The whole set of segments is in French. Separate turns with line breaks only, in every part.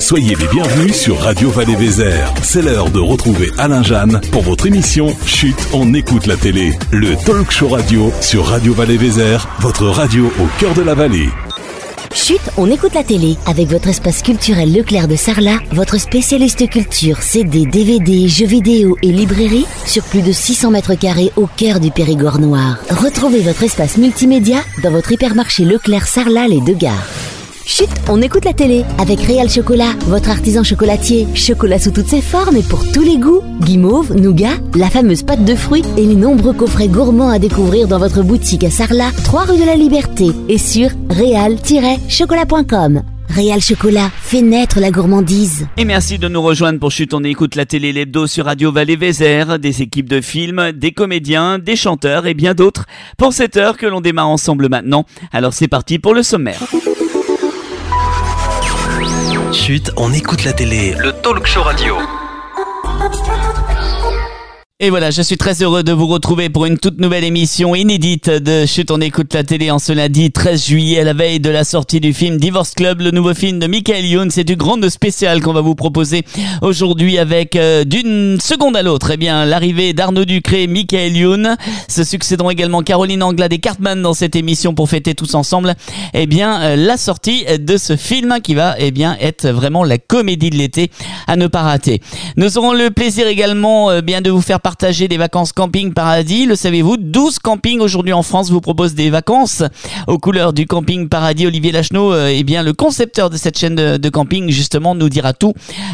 Soyez les bienvenus sur Radio Vallée-Vézère. C'est l'heure de retrouver Alain Jeanne pour votre émission Chut, on écoute la télé. Le talk show radio sur Radio Vallée-Vézère, votre radio au cœur de la vallée.
Chut, on écoute la télé avec votre espace culturel Leclerc de Sarlat, votre spécialiste culture, CD, DVD, jeux vidéo et librairie sur plus de 600 mètres carrés au cœur du Périgord noir. Retrouvez votre espace multimédia dans votre hypermarché Leclerc Sarlat les 2 gares. Chut, on écoute la télé avec Réal Chocolat, votre artisan chocolatier. Chocolat sous toutes ses formes et pour tous les goûts. Guimauve, nougat, la fameuse pâte de fruits et les nombreux coffrets gourmands à découvrir dans votre boutique à Sarlat, 3 rue de la Liberté et sur réal-chocolat.com. Réal Chocolat fait naître la gourmandise.
Et merci de nous rejoindre pour Chut, on écoute la télé l'hebdo sur Radio Vallée-Vézère, des équipes de films, des comédiens, des chanteurs et bien d'autres pour cette heure que l'on démarre ensemble maintenant. Alors c'est parti pour le sommaire.
Chut, on écoute la télé, le talk show radio.
Et voilà, je suis très heureux de vous retrouver pour une toute nouvelle émission inédite de Chut, on écoute la télé en ce lundi 13 juillet à la veille de la sortie du film Divorce Club, le nouveau film de Michael Youn. C'est du grand spécial qu'on va vous proposer aujourd'hui avec d'une seconde à l'autre, eh bien, l'arrivée d'Arnaud Ducré, Michael Youn. Se succéderont également Caroline Anglade et Cartman dans cette émission pour fêter tous ensemble, eh bien, la sortie de ce film qui va, eh bien, être vraiment la comédie de l'été à ne pas rater. Nous aurons le plaisir également, bien, de vous faire partager des vacances camping paradis. Le savez-vous, 12 campings aujourd'hui en France vous proposent des vacances aux couleurs du camping paradis. Olivier Lacheneau, eh bien, le concepteur de cette chaîne de camping, justement, nous dira tout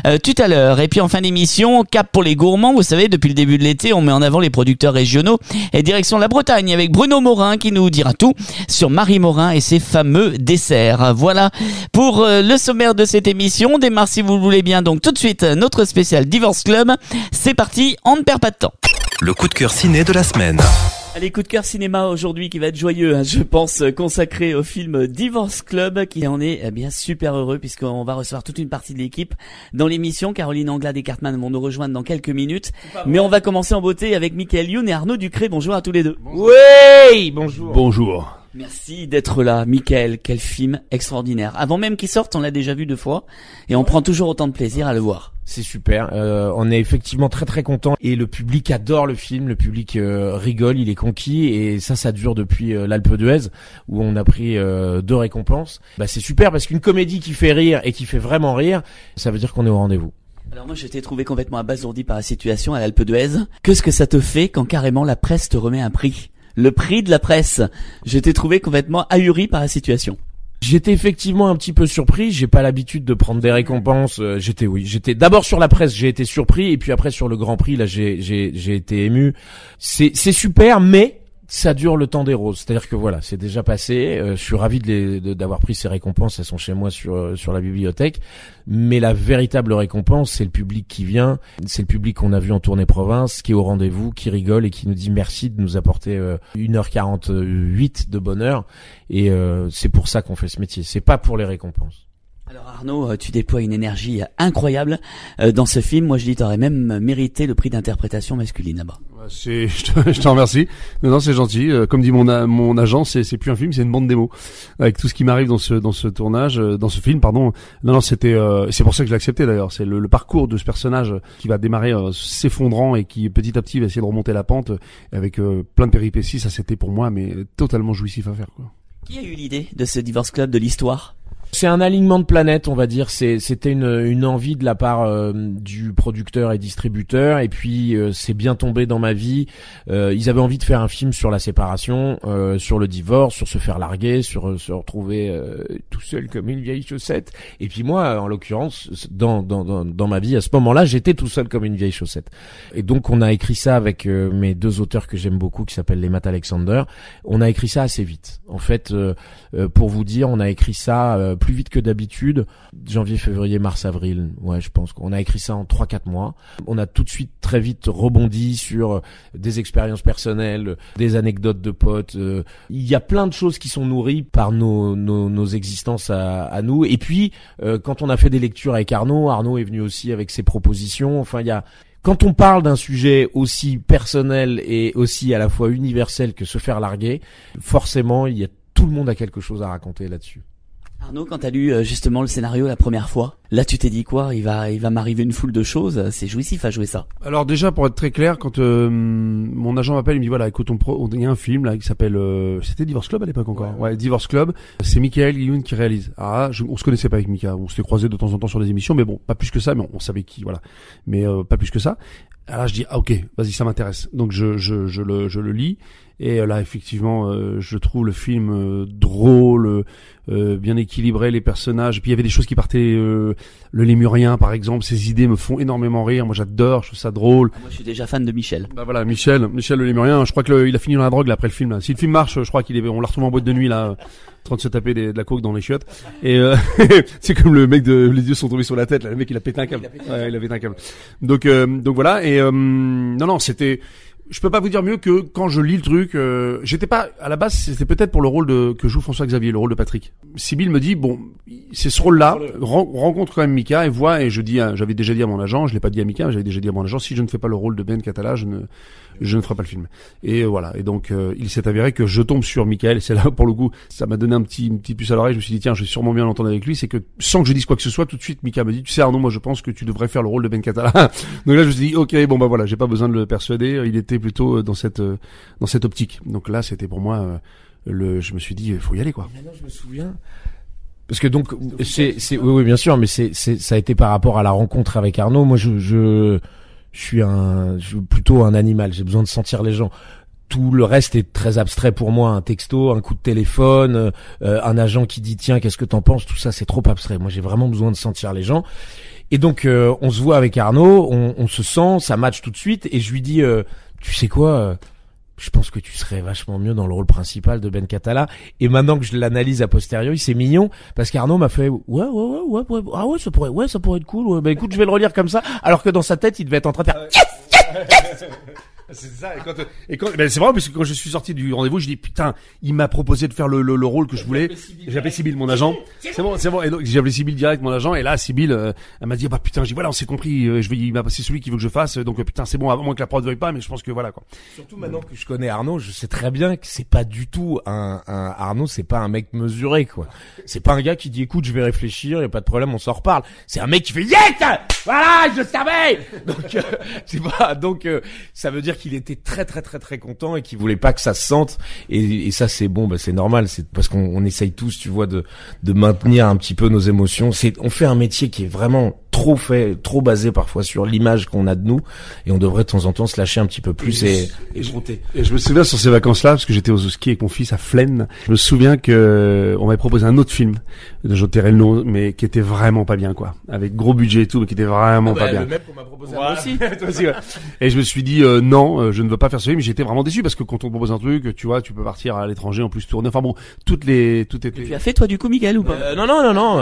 à l'heure. Et puis en fin d'émission, cap pour les gourmands. Vous savez, depuis le début de l'été, on met en avant les producteurs régionaux et direction la Bretagne avec Bruno Morin qui nous dira tout sur Marie Morin et ses fameux desserts. Voilà pour le sommaire de cette émission. On démarre, si vous le voulez bien, donc tout de suite notre spécial Divorce Club. C'est parti, on ne perd pas de temps.
Le coup de cœur ciné de la semaine.
Allez, coup de cœur cinéma aujourd'hui qui va être joyeux, je pense, consacré au film Divorce Club, qui en est bien super heureux puisqu'on va recevoir toute une partie de l'équipe dans l'émission. Caroline Anglade et Cartman vont nous rejoindre dans quelques minutes. Mais on va commencer en beauté avec Michael Youn et Arnaud Ducré. Bonjour à tous les deux.
Oui, bonjour.
Bonjour.
Merci d'être là, Michael. Quel film extraordinaire. Avant même qu'il sorte, on l'a déjà vu 2 fois et on prend toujours autant de plaisir à le voir.
C'est super, on est effectivement très très content et le public adore le film, le public rigole, il est conquis et ça dure depuis l'Alpe d'Huez où on a pris 2 récompenses. Bah c'est super parce qu'une comédie qui fait rire et qui fait vraiment rire, ça veut dire qu'on est au rendez-vous.
Alors moi je t'ai trouvé complètement abasourdi par la situation à l'Alpe d'Huez. Qu'est-ce que ça te fait quand carrément la presse te remet un prix ? Le prix de la presse. Je t'ai trouvé complètement ahuri par la situation.
J'étais effectivement un petit peu surpris, j'ai pas l'habitude de prendre des récompenses, j'étais d'abord sur la presse, j'ai été surpris et puis après sur le Grand Prix là j'ai été ému. C'est super mais ça dure le temps des roses, c'est-à-dire que voilà, c'est déjà passé, je suis ravi d'avoir pris ces récompenses, elles sont chez moi sur la bibliothèque, mais la véritable récompense, c'est le public qui vient, c'est le public qu'on a vu en tournée province, qui est au rendez-vous, qui rigole et qui nous dit merci de nous apporter 1h48 de bonheur, et c'est pour ça qu'on fait ce métier, c'est pas pour les récompenses.
Alors Arnaud, tu déploies une énergie incroyable dans ce film. Moi je dis t'aurais même mérité le prix d'interprétation masculine là-bas.
Je te remercie. Non, c'est gentil. Comme dit mon agent, c'est plus un film, c'est une bande démo. Avec tout ce qui m'arrive dans ce tournage, dans ce film, pardon. Non, c'était, c'est pour ça que je l'ai accepté d'ailleurs. C'est le parcours de ce personnage qui va démarrer s'effondrant et qui petit à petit va essayer de remonter la pente avec plein de péripéties. Ça, c'était pour moi, mais totalement jouissif à faire, quoi.
Qui a eu l'idée de ce Divorce Club, de l'histoire ?
C'est un alignement de planètes, on va dire. C'était une envie de la part du producteur et distributeur, et puis c'est bien tombé dans ma vie. Ils avaient envie de faire un film sur la séparation, sur le divorce, sur se faire larguer, sur se retrouver tout seul comme une vieille chaussette. Et puis moi, en l'occurrence, dans ma vie à ce moment-là, j'étais tout seul comme une vieille chaussette. Et donc on a écrit ça avec mes 2 auteurs que j'aime beaucoup, qui s'appellent les Matt Alexander. On a écrit ça assez vite. En fait, pour vous dire, on a écrit ça plus vite que d'habitude, janvier, février, mars, avril. Ouais, je pense qu'on a écrit ça en 3-4 mois. On a tout de suite très vite rebondi sur des expériences personnelles, des anecdotes de potes. Il y a plein de choses qui sont nourries par nos existences à nous. Et puis, quand on a fait des lectures avec Arnaud est venu aussi avec ses propositions. Enfin, quand on parle d'un sujet aussi personnel et aussi à la fois universel que se faire larguer, forcément, tout le monde a quelque chose à raconter là-dessus.
Arnaud, quand t'as lu justement le scénario la première fois, là tu t'es dit quoi? Il va m'arriver une foule de choses. C'est jouissif à jouer ça.
Alors déjà, pour être très clair, quand mon agent m'appelle, il me dit voilà, écoute, il y a un film là qui s'appelle, c'était Divorce Club à l'époque encore. Ouais, Divorce Club. C'est Michael Youn qui réalise. Ah, on se connaissait pas avec Mika, on s'était croisés de temps en temps sur des émissions, mais bon, pas plus que ça, mais on savait qui, voilà. Mais pas plus que ça. Alors là, je dis ah ok, vas-y, ça m'intéresse. Donc je le lis. Et là, effectivement, je trouve le film drôle, bien équilibré, les personnages. Et puis il y avait des choses qui partaient. Le Lémurien, par exemple, ses idées me font énormément rire. Moi, j'adore, je trouve ça drôle.
Moi, je suis déjà fan de Michel.
Bah voilà, Michel le Lémurien. Je crois que il a fini dans la drogue là, après le film. Là. Si le film marche, je crois on l'a retrouvé en boîte de nuit là, en train de se taper de la coke dans les chiottes. Et c'est comme le mec de les yeux sont tombés sur la tête. Là, le mec, il a pété un câble. Ouais, il a pété un câble. Donc voilà. Et non, c'était. Je peux pas vous dire mieux que quand je lis le truc, j'étais pas à la base, c'était peut-être pour le rôle que joue François Xavier, le rôle de Patrick. Sibylle me dit bon, c'est ce rôle-là, rencontre quand même Mika et voit, et je dis, j'avais déjà dit à mon agent, je l'ai pas dit à Mika, mais j'avais déjà dit à mon agent, si je ne fais pas le rôle de Ben Catala, je ne ferai pas le film. Et voilà. Et donc il s'est avéré que je tombe sur Michael. C'est là pour le coup, ça m'a donné une petite puce à l'oreille. Je me suis dit tiens, je vais sûrement bien l'entendre avec lui. C'est que sans que je dise quoi que ce soit, tout de suite Mika me dit tu sais Arnaud, moi je pense que tu devrais faire le rôle de Ben Catala. Donc là je me suis dit ok, bon bah voilà, j'ai pas besoin de le persuader. Il était plutôt dans cette optique. Donc là c'était pour moi je me suis dit faut y aller quoi.
Maintenant je me souviens. Parce que donc oui bien sûr, mais ça a été par rapport à la rencontre avec Arnaud. Moi je suis plutôt un animal, j'ai besoin de sentir les gens. Tout le reste est très abstrait pour moi, un texto, un coup de téléphone, un agent qui dit tiens, qu'est-ce que t'en penses, tout ça c'est trop abstrait. Moi j'ai vraiment besoin de sentir les gens. Et donc on se voit avec Arnaud, on se sent, ça match tout de suite et je lui dis tu sais quoi, je pense que tu serais vachement mieux dans le rôle principal de Ben Catala. Et maintenant que je l'analyse a posteriori, c'est mignon parce qu'Arnaud m'a fait ouais ah ouais ça pourrait être cool. Ouais. Bah écoute, je vais le relire comme ça, alors que dans sa tête il devait être en train de faire yes.
C'est ça. Et quand ben c'est vrai parce que quand je suis sorti du rendez-vous, je dis putain, il m'a proposé de faire le rôle que je voulais. J'ai appelé Sibylle, mon agent. C'est bon. Et donc j'ai appelé Sibylle direct, mon agent. Et là, Sibylle, elle m'a dit bah putain, j'ai voilà, on s'est compris. Il m'a passé celui qu'il veut que je fasse. Donc putain, c'est bon. À moins que la prod veuille pas, mais je pense que voilà quoi.
Surtout maintenant que je connais Arnaud, je sais très bien que c'est pas du tout un Arnaud, c'est pas un mec mesuré quoi. C'est pas un gars qui dit écoute, je vais réfléchir, y a pas de problème, on s'en reparle. C'est un mec qui fait yes, voilà, je savais. Donc c'est pas ça veut dire qu'il était très content et qu'il voulait pas que ça se sente et ça c'est bon, bah c'est normal, c'est parce qu'on essaye tous, tu vois, de maintenir un petit peu nos émotions. On fait un métier qui est vraiment trop basé parfois sur l'image qu'on a de nous et on devrait de temps en temps se lâcher un petit peu plus et frotter.
Et je me souviens sur ces vacances-là, parce que j'étais au ski avec mon fils à Flaine, je me souviens que on m'avait proposé un autre film de je tairai le nom, mais qui était vraiment pas bien quoi, avec gros budget et tout, mais qui était vraiment pas bien.
Le même qu'on m'a proposé moi aussi.
Toi aussi ouais. Et je me suis dit non, je ne veux pas faire ce film, mais j'étais vraiment déçu parce que quand on te propose un truc, tu vois, tu peux partir à l'étranger en plus tourner. Enfin bon, tout était.
Tu as fait toi du coup Miguel ou pas?
Non.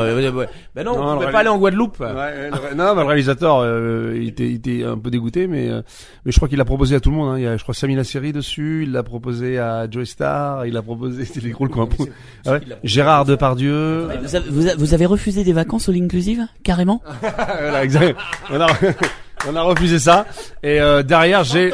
Ben non, on pouvait pas aller en Guadeloupe.
Ouais, non, le réalisateur il était un peu dégoûté, mais je crois qu'il l'a proposé à tout le monde. Hein. Il y a, je crois, Samina Seri dessus. Il l'a proposé à Joey Star. Il l'a proposé. C'était des gros quoi. Ouais. Gérard Depardieu.
Vous avez refusé des vacances all inclusive carrément?
Voilà, exact. On a refusé ça. Et derrière j'ai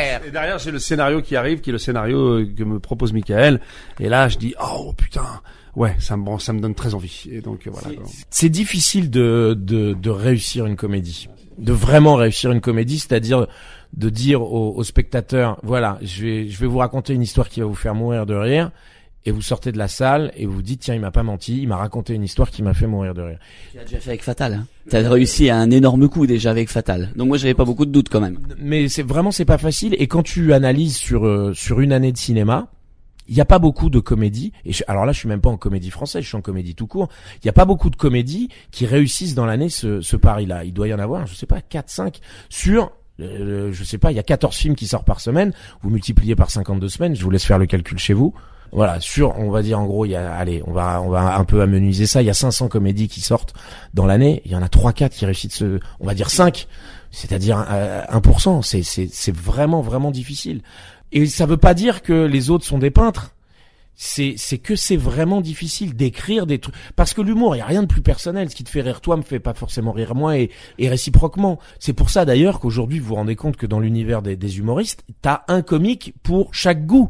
le scénario qui arrive, qui est le scénario que me propose Michael. Et là je dis oh putain. Ouais, ça me donne très envie. Et donc voilà.
C'est difficile de réussir une comédie, de vraiment réussir une comédie, c'est-à-dire de dire aux spectateurs, voilà, je vais vous raconter une histoire qui va vous faire mourir de rire, et vous sortez de la salle et vous vous dites tiens, il m'a pas menti, il m'a raconté une histoire qui m'a fait mourir de rire.
Tu l'as déjà fait avec Fatal. Hein. T'as réussi à un énorme coup déjà avec Fatal. Donc moi j'avais pas beaucoup de doutes quand même.
Mais c'est pas facile. Et quand tu analyses sur une année de cinéma. Il y a pas beaucoup de comédies, alors là je suis même pas en comédie française, je suis en comédie tout court. Il y a pas beaucoup de comédies qui réussissent dans l'année ce pari-là. Il doit y en avoir, je sais pas, 4-5 sur, je sais pas, il y a 14 films qui sortent par semaine. Vous multipliez par 52 semaines, je vous laisse faire le calcul chez vous. Voilà, on va dire en gros, on va un peu amenuiser ça. Il y a 500 comédies qui sortent dans l'année. Il y en a 3-4 qui réussissent on va dire 5, c'est-à-dire 1%. C'est vraiment difficile. Et ça veut pas dire que les autres sont des peintres. C'est que c'est vraiment difficile d'écrire des trucs. Parce que l'humour, il y a rien de plus personnel. Ce qui te fait rire toi me fait pas forcément rire moi et réciproquement. C'est pour ça d'ailleurs qu'aujourd'hui vous vous rendez compte que dans l'univers des humoristes, t'as un comique pour chaque goût.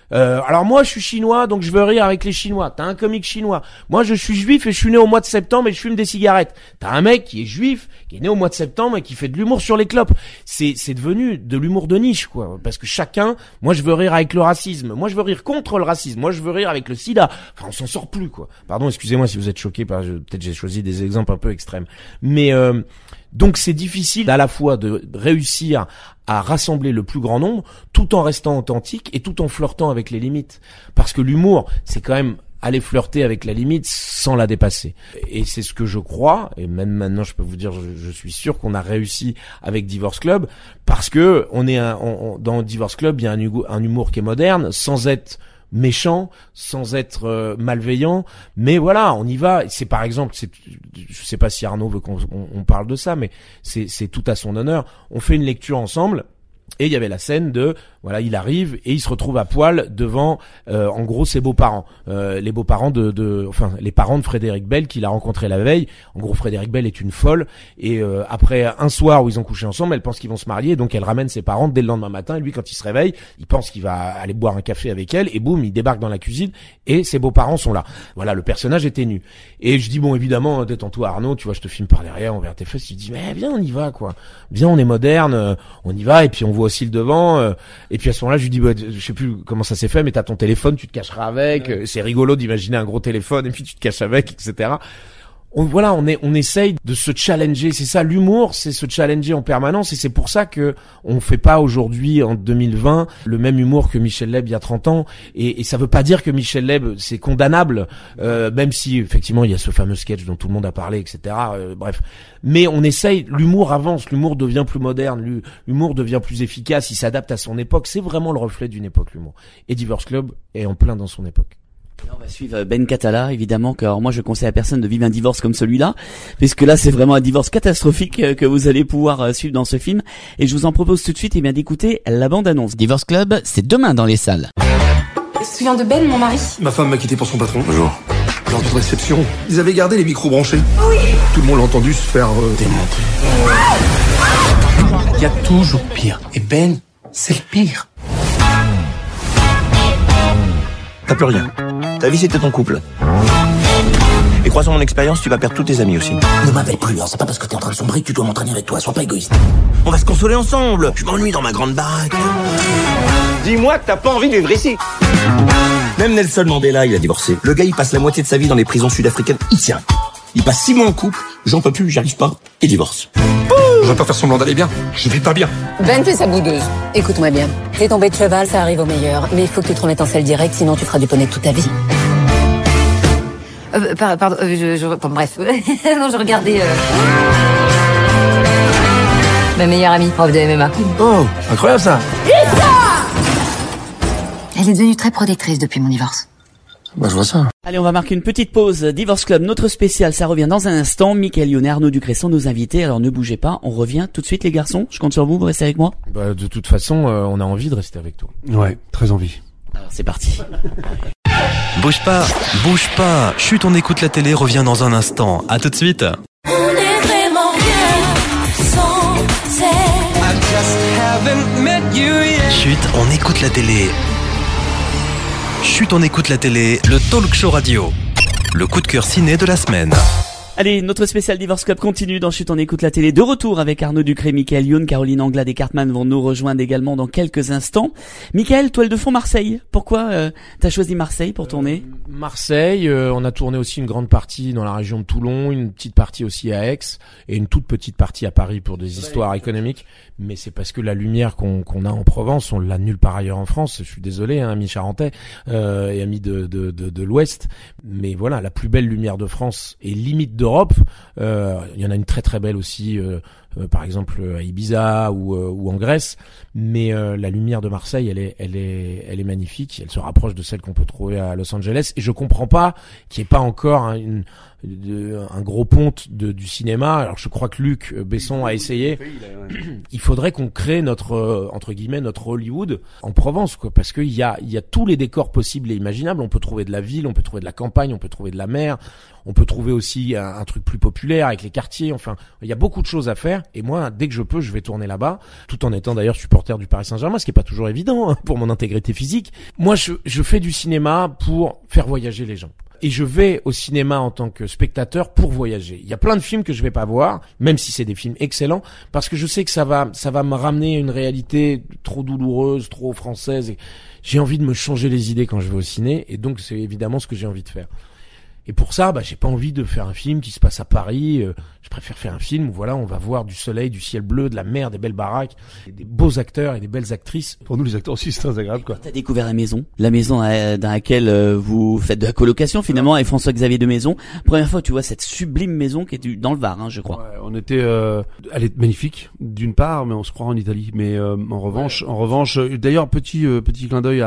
Alors moi je suis chinois donc je veux rire avec les Chinois. T'as un comique chinois. Moi je suis juif et je suis né au mois de septembre et je fume des cigarettes. T'as un mec qui est juif, qui est né au mois de septembre et qui fait de l'humour sur les clopes. C'est devenu de l'humour de niche quoi. Parce que chacun, moi je veux rire avec le racisme, moi je veux rire contre le racisme, moi je veux rire avec le sida. Enfin on s'en sort plus quoi. Pardon, excusez-moi si vous êtes choqués par peut-être j'ai choisi des exemples un peu extrêmes. Mais donc c'est difficile à la fois de réussir à rassembler le plus grand nombre tout en restant authentique et tout en flirtant avec les limites. Parce que l'humour, c'est quand même aller flirter avec la limite sans la dépasser. Et c'est ce que je crois, et même maintenant je peux vous dire, je suis sûr qu'on a réussi avec Divorce Club, parce que dans Divorce Club, il y a un humour qui est moderne, sans être méchant, sans être malveillant, mais voilà, on y va. C'est par exemple, je sais pas si Arnaud veut qu'on parle de ça, mais c'est tout à son honneur. On fait une lecture ensemble. Et il y avait la scène de, voilà, il arrive et il se retrouve à poil devant, en gros, ses beaux-parents, les beaux-parents enfin, les parents de Frédéric Bell qu'il a rencontré la veille. En gros, Frédéric Bell est une folle et après un soir où ils ont couché ensemble, elle pense qu'ils vont se marier, donc elle ramène ses parents dès le lendemain matin. Et lui, quand il se réveille, il pense qu'il va aller boire un café avec elle et boum, il débarque dans la cuisine et ses beaux-parents sont là. Voilà, le personnage était nu. Et je dis bon, évidemment, détends-toi Arnaud, tu vois, je te filme par derrière, on verra tes fesses. Il dit mais viens, on y va quoi. Viens, on est moderne, on y va et puis on voit aussi le devant et puis à ce moment-là je lui dis je sais plus comment ça s'est fait mais t'as ton téléphone, tu te cacheras avec, c'est rigolo d'imaginer un gros téléphone et puis tu te caches avec, etc. On essaye de se challenger, c'est ça l'humour, c'est se challenger en permanence et c'est pour ça que on fait pas aujourd'hui en 2020 le même humour que Michel Leb il y a 30 ans et ça veut pas dire que Michel Leb c'est condamnable, même si effectivement il y a ce fameux sketch dont tout le monde a parlé, etc. Bref, mais on essaye, l'humour avance, l'humour devient plus moderne, l'humour devient plus efficace, il s'adapte à son époque, c'est vraiment le reflet d'une époque l'humour. Et Divorce Club est en plein dans son époque.
Et on va suivre Ben Catala, évidemment, car moi je conseille à personne de vivre un divorce comme celui-là, puisque là c'est vraiment un divorce catastrophique que vous allez pouvoir suivre dans ce film. Et je vous en propose tout de suite d'écouter la bande-annonce. Divorce Club, c'est demain dans les salles.
Tu te souviens de Ben, mon mari?
Ma femme m'a quitté pour son patron.
Bonjour.
Lors de réception, ils avaient gardé les micros branchés.
Oui.
Tout le monde l'a entendu se faire démonter.
Il y a toujours pire. Et Ben, c'est le pire.
T'as plus rien. Ta vie, c'était ton couple. Et crois sur mon expérience, tu vas perdre tous tes amis aussi.
Ne m'appelle plus, hein. C'est pas parce que t'es en train de sombrer que tu dois m'entraîner avec toi. Sois pas égoïste.
On va se consoler ensemble. Je m'ennuie dans ma grande baraque. Dis-moi que t'as pas envie de vivre ici. Même Nelson Mandela, il a divorcé. Le gars, il passe la moitié de sa vie dans les prisons sud-africaines. Il tient. Il passe 6 mois en couple. J'en peux plus, j'y arrive pas. Et divorce.
Je vais pas faire semblant d'aller bien. Je vais pas bien.
Ben fait sa boudeuse. Écoute-moi bien. T'es tombé de cheval, ça arrive au meilleur. Mais il faut que tu te remettes en selle direct, sinon tu feras du poney toute ta vie. Pardon, bref. Non, je regardais... Ma meilleure amie, prof de MMA.
Oh, incroyable ça.
Elle est devenue très protectrice depuis mon divorce.
Bah, je vois ça.
Allez, on va marquer une petite pause. Divorce Club, notre spécial, ça revient dans un instant. Michael Youn et Arnaud Ducré sont nos invités, alors ne bougez pas. On revient tout de suite, les garçons. Je compte sur vous restez avec moi.
Bah, de toute façon, on a envie de rester avec toi.
Ouais, très envie.
Alors, c'est parti.
Bouge pas, bouge pas. Chut, on écoute la télé, revient dans un instant. À tout de suite.
On est vraiment bien sans
Chut, on écoute la télé. Chut, on écoute la télé, le talk show radio. Le coup de cœur ciné de la semaine.
Allez, notre spécial Divorce Club continue dans Chut, on écoute la télé. De retour avec Arnaud Ducré, Michael Youn, Caroline Anglade et Cartman vont nous rejoindre également dans quelques instants. Michael, toile de fond Marseille. Pourquoi t'as choisi Marseille pour tourner?
Marseille, on a tourné aussi une grande partie dans la région de Toulon, une petite partie aussi à Aix et une toute petite partie à Paris pour des histoires économiques. Mais c'est parce que la lumière qu'on a en Provence, on l'a nulle part ailleurs en France. Je suis désolé, hein, amis charentais et amis de l'Ouest. Mais voilà, la plus belle lumière de France et limite d'Europe. Il y en a une très très belle aussi, par exemple à Ibiza ou en Grèce. Mais la lumière de Marseille, elle est magnifique. Elle se rapproche de celle qu'on peut trouver à Los Angeles. Et je comprends pas qu'il n'y ait pas encore un gros ponte du cinéma. Alors je crois que Luc Besson a essayé. Il faudrait qu'on crée notre entre guillemets notre Hollywood en Provence, quoi, parce qu'il y a tous les décors possibles et imaginables. On peut trouver de la ville, on peut trouver de la campagne, on peut trouver de la mer, on peut trouver aussi un truc plus populaire avec les quartiers. Enfin, il y a beaucoup de choses à faire. Et moi, dès que je peux, je vais tourner là-bas, tout en étant d'ailleurs supporter du Paris Saint-Germain, ce qui est pas toujours évident pour mon intégrité physique. Moi, je fais du cinéma pour faire voyager les gens. Et je vais au cinéma en tant que spectateur pour voyager. Il y a plein de films que je vais pas voir, même si c'est des films excellents, parce que je sais que ça va me ramener à une réalité trop douloureuse, trop française. Et j'ai envie de me changer les idées quand je vais au ciné, et donc c'est évidemment ce que j'ai envie de faire. Et pour ça, j'ai pas envie de faire un film qui se passe à Paris. Je préfère faire un film où voilà, on va voir du soleil, du ciel bleu, de la mer, des belles baraques, des beaux acteurs et des belles actrices.
Pour nous, les acteurs aussi, c'est très agréable, quoi.
T'as découvert la maison dans laquelle vous faites de la colocation finalement avec François-Xavier de Maison. Première fois, tu vois cette sublime maison qui est dans le Var, je crois.
Ouais, on était, elle est magnifique d'une part, mais on se croit en Italie. Mais en revanche, d'ailleurs, petit clin d'œil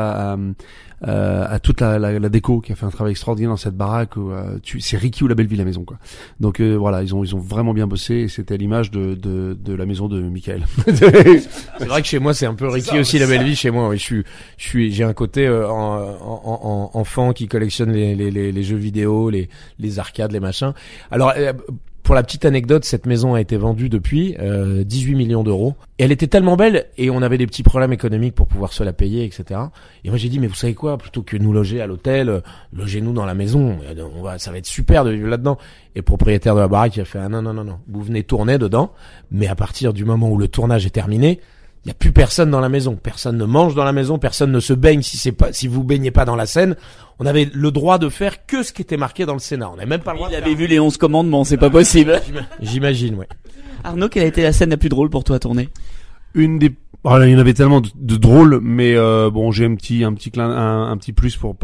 à toute la déco qui a fait un travail extraordinaire dans cette baraque. C'est Ricky ou la Belleville, la maison, quoi. Donc voilà, ils ont vraiment bien bossé, et c'était à l'image de la maison de Michael.
C'est vrai que chez moi c'est un peu Ricky aussi, la Belleville chez moi. Oui, j'ai un côté enfant qui collectionne les jeux vidéo, les arcades, les machins. Alors pour la petite anecdote, cette maison a été vendue depuis 18 millions d'euros. Et elle était tellement belle, et on avait des petits problèmes économiques pour pouvoir se la payer, etc. Et moi j'ai dit, mais vous savez quoi, plutôt que nous loger à l'hôtel, logez-nous dans la maison. Ça va être super de vivre là-dedans. Et le propriétaire de la baraque, il a fait, non. Vous venez tourner dedans, mais à partir du moment où le tournage est terminé, il y a plus personne dans la maison. Personne ne mange dans la maison, personne ne se baigne si vous baignez pas dans la scène. On avait le droit de faire que ce qui était marqué dans le scénar. On n'avait même pas le droit.
Il avait vu les 11 commandements, c'est pas possible.
J'imagine, ouais.
Arnaud, quelle a été la scène la plus drôle pour toi à tourner?
Il y en avait tellement de drôles, mais j'ai un petit plus pour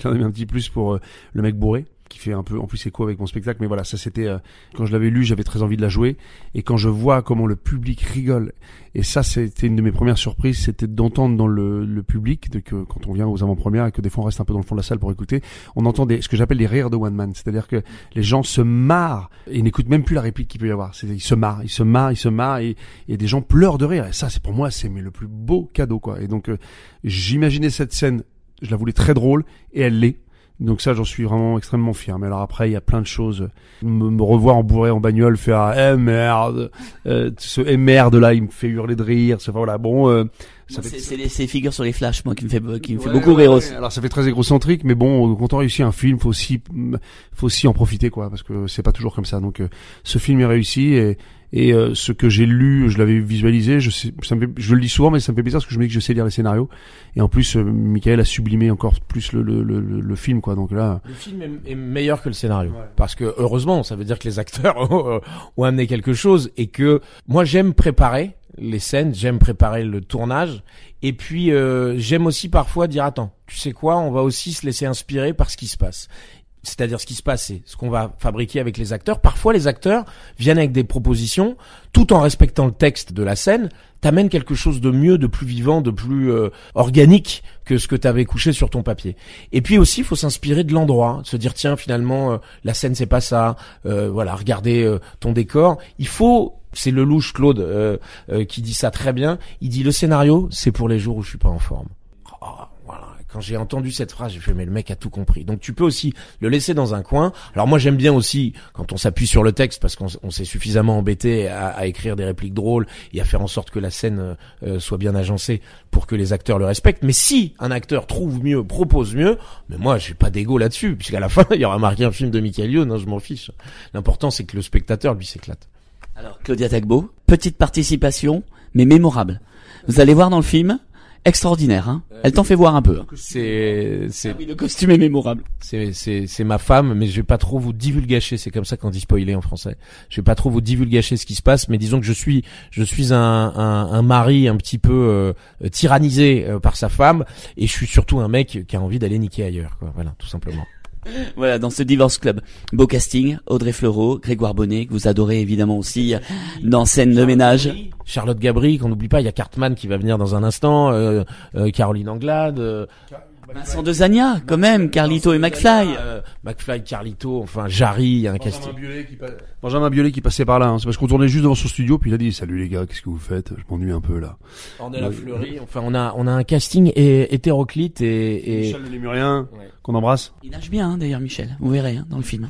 le mec bourré, qui fait un peu en plus écho avec mon spectacle. Mais voilà, ça c'était quand je l'avais lu, j'avais très envie de la jouer, et quand je vois comment le public rigole, et ça c'était une de mes premières surprises, c'était d'entendre dans le public, que quand on vient aux avant-premières et que des fois on reste un peu dans le fond de la salle pour écouter, on entend ce que j'appelle des rires de one man, c'est-à-dire que les gens se marrent et n'écoutent même plus la réplique qu'il peut y avoir. Ils se marrent, et des gens pleurent de rire. Et ça, c'est pour moi, c'est le plus beau cadeau, quoi. Et donc j'imaginais cette scène, je la voulais très drôle, et elle l'est. Donc ça, j'en suis vraiment extrêmement fier. Mais alors après, il y a plein de choses. Me revoir embourré en bagnole, faire merde, ce merde là, il me fait hurler de rire. C'est voilà, bon.
C'est ces figures sur les flashs, moi, qui me fait beaucoup rire aussi.
Alors ça fait très égocentrique, mais bon, quand on réussit un film, faut aussi en profiter, quoi, parce que c'est pas toujours comme ça. Donc ce film est réussi, et ce que j'ai lu, je l'avais visualisé. Je le dis souvent, mais ça me fait plaisir parce que je me dis que je sais lire les scénarios. Et en plus, Michael a sublimé encore plus le film, quoi. Donc là,
le film est meilleur que le scénario, parce que heureusement, ça veut dire que les acteurs ont amené quelque chose, et que moi j'aime préparer les scènes, j'aime préparer le tournage, et puis j'aime aussi parfois dire, attends, tu sais quoi, on va aussi se laisser inspirer par ce qui se passe. C'est-à-dire ce qui se passe, c'est ce qu'on va fabriquer avec les acteurs. Parfois, les acteurs viennent avec des propositions, tout en respectant le texte de la scène, t'amènent quelque chose de mieux, de plus vivant, de plus organique que ce que t'avais couché sur ton papier. Et puis aussi, il faut s'inspirer de l'endroit, se dire, tiens, finalement, la scène, c'est pas ça. Voilà, regardez ton décor. C'est Lelouch, Claude, qui dit ça très bien. Il dit, le scénario, c'est pour les jours où je suis pas en forme. Voilà. Quand j'ai entendu cette phrase, j'ai fait, mais le mec a tout compris. Donc tu peux aussi le laisser dans un coin. Alors moi j'aime bien aussi quand on s'appuie sur le texte, parce qu'on s'est suffisamment embêté à écrire des répliques drôles et à faire en sorte que la scène soit bien agencée pour que les acteurs le respectent. Mais si un acteur trouve mieux, propose mieux, mais moi j'ai pas d'ego là-dessus, puisqu'à la fin il y aura marqué un film de Michael Youn, je m'en fiche. L'important c'est que le spectateur lui s'éclate.
Alors Claudia Tagbo, petite participation, mais mémorable. Vous allez voir dans le film, extraordinaire, hein. Elle t'en fait voir un peu.
C'est
oui, le costume est mémorable.
C'est ma femme, mais je vais pas trop vous divulgacher, c'est comme ça qu'on dit spoiler en français. Je vais pas trop vous divulgacher ce qui se passe, mais disons que je suis un mari un petit peu tyrannisé par sa femme, et je suis surtout un mec qui a envie d'aller niquer ailleurs, quoi. Voilà, tout simplement.
Voilà, dans ce Divorce Club. Beau casting, Audrey Fleurot, Grégoire Bonnet, que vous adorez évidemment aussi, dans Scène de ménage.
Charlotte Gabri, qu'on n'oublie pas, il y a Cartman qui va venir dans un instant, Caroline Anglade,
Vincent Dezania, quand même, Carlito et McFly.
McFly, Carlito, enfin Jarry, il y a un casting.
Benjamin Biolay qui passait par là, hein. C'est parce qu'on tournait juste devant son studio, puis il a dit salut les gars, qu'est-ce que vous faites? Je m'ennuie un peu là.
Ornella Fleury, enfin on a un casting hétéroclite et
Michel Le Lémurien, qu'on embrasse.
Il nage bien, hein, d'ailleurs, Michel. Vous verrez, hein, dans le film.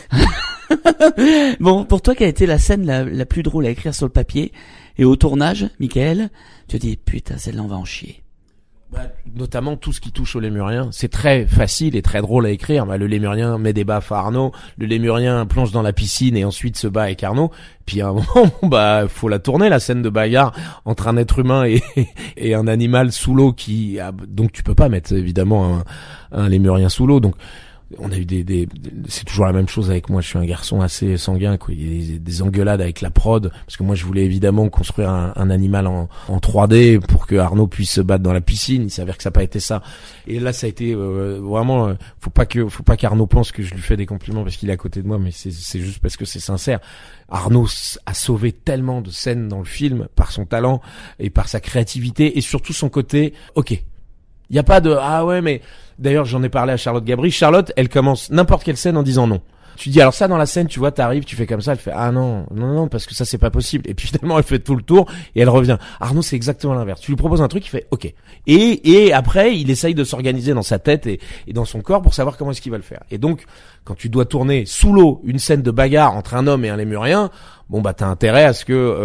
Bon, pour toi, quelle a été la scène la plus drôle à écrire sur le papier et au tournage, Michael? Tu te dis, putain, celle-là, on va en chier.
Notamment tout ce qui touche au Lémurien, c'est très facile et très drôle à écrire. Le Lémurien met des baffes à Arnaud, le Lémurien plonge dans la piscine et ensuite se bat avec Arnaud. Puis à un moment, faut la tourner, la scène de bagarre entre un être humain et un animal sous l'eau donc tu peux pas mettre évidemment un Lémurien sous l'eau. Donc on a eu c'est toujours la même chose avec moi. Je suis un garçon assez sanguin, quoi. Il y a des engueulades avec la prod, parce que moi je voulais évidemment construire un animal en 3D pour que Arnaud puisse se battre dans la piscine. Il s'avère que ça n'a pas été ça. Et là, ça a été vraiment. Faut pas qu'Arnaud pense que je lui fais des compliments parce qu'il est à côté de moi, mais c'est juste parce que c'est sincère. Arnaud a sauvé tellement de scènes dans le film par son talent et par sa créativité et surtout son côté. Ok, il y a pas de ah ouais mais. D'ailleurs, j'en ai parlé à Charlotte Gabri. Charlotte, elle commence n'importe quelle scène en disant non. Tu dis alors ça dans la scène, tu vois, t'arrives, tu fais comme ça, elle fait ah non parce que ça c'est pas possible. Et puis finalement elle fait tout le tour et elle revient. Arnaud c'est exactement l'inverse. Tu lui proposes un truc, il fait ok. Et après il essaye de s'organiser dans sa tête et dans son corps pour savoir comment est-ce qu'il va le faire. Et donc quand tu dois tourner sous l'eau une scène de bagarre entre un homme et un lémurien, t'as intérêt à ce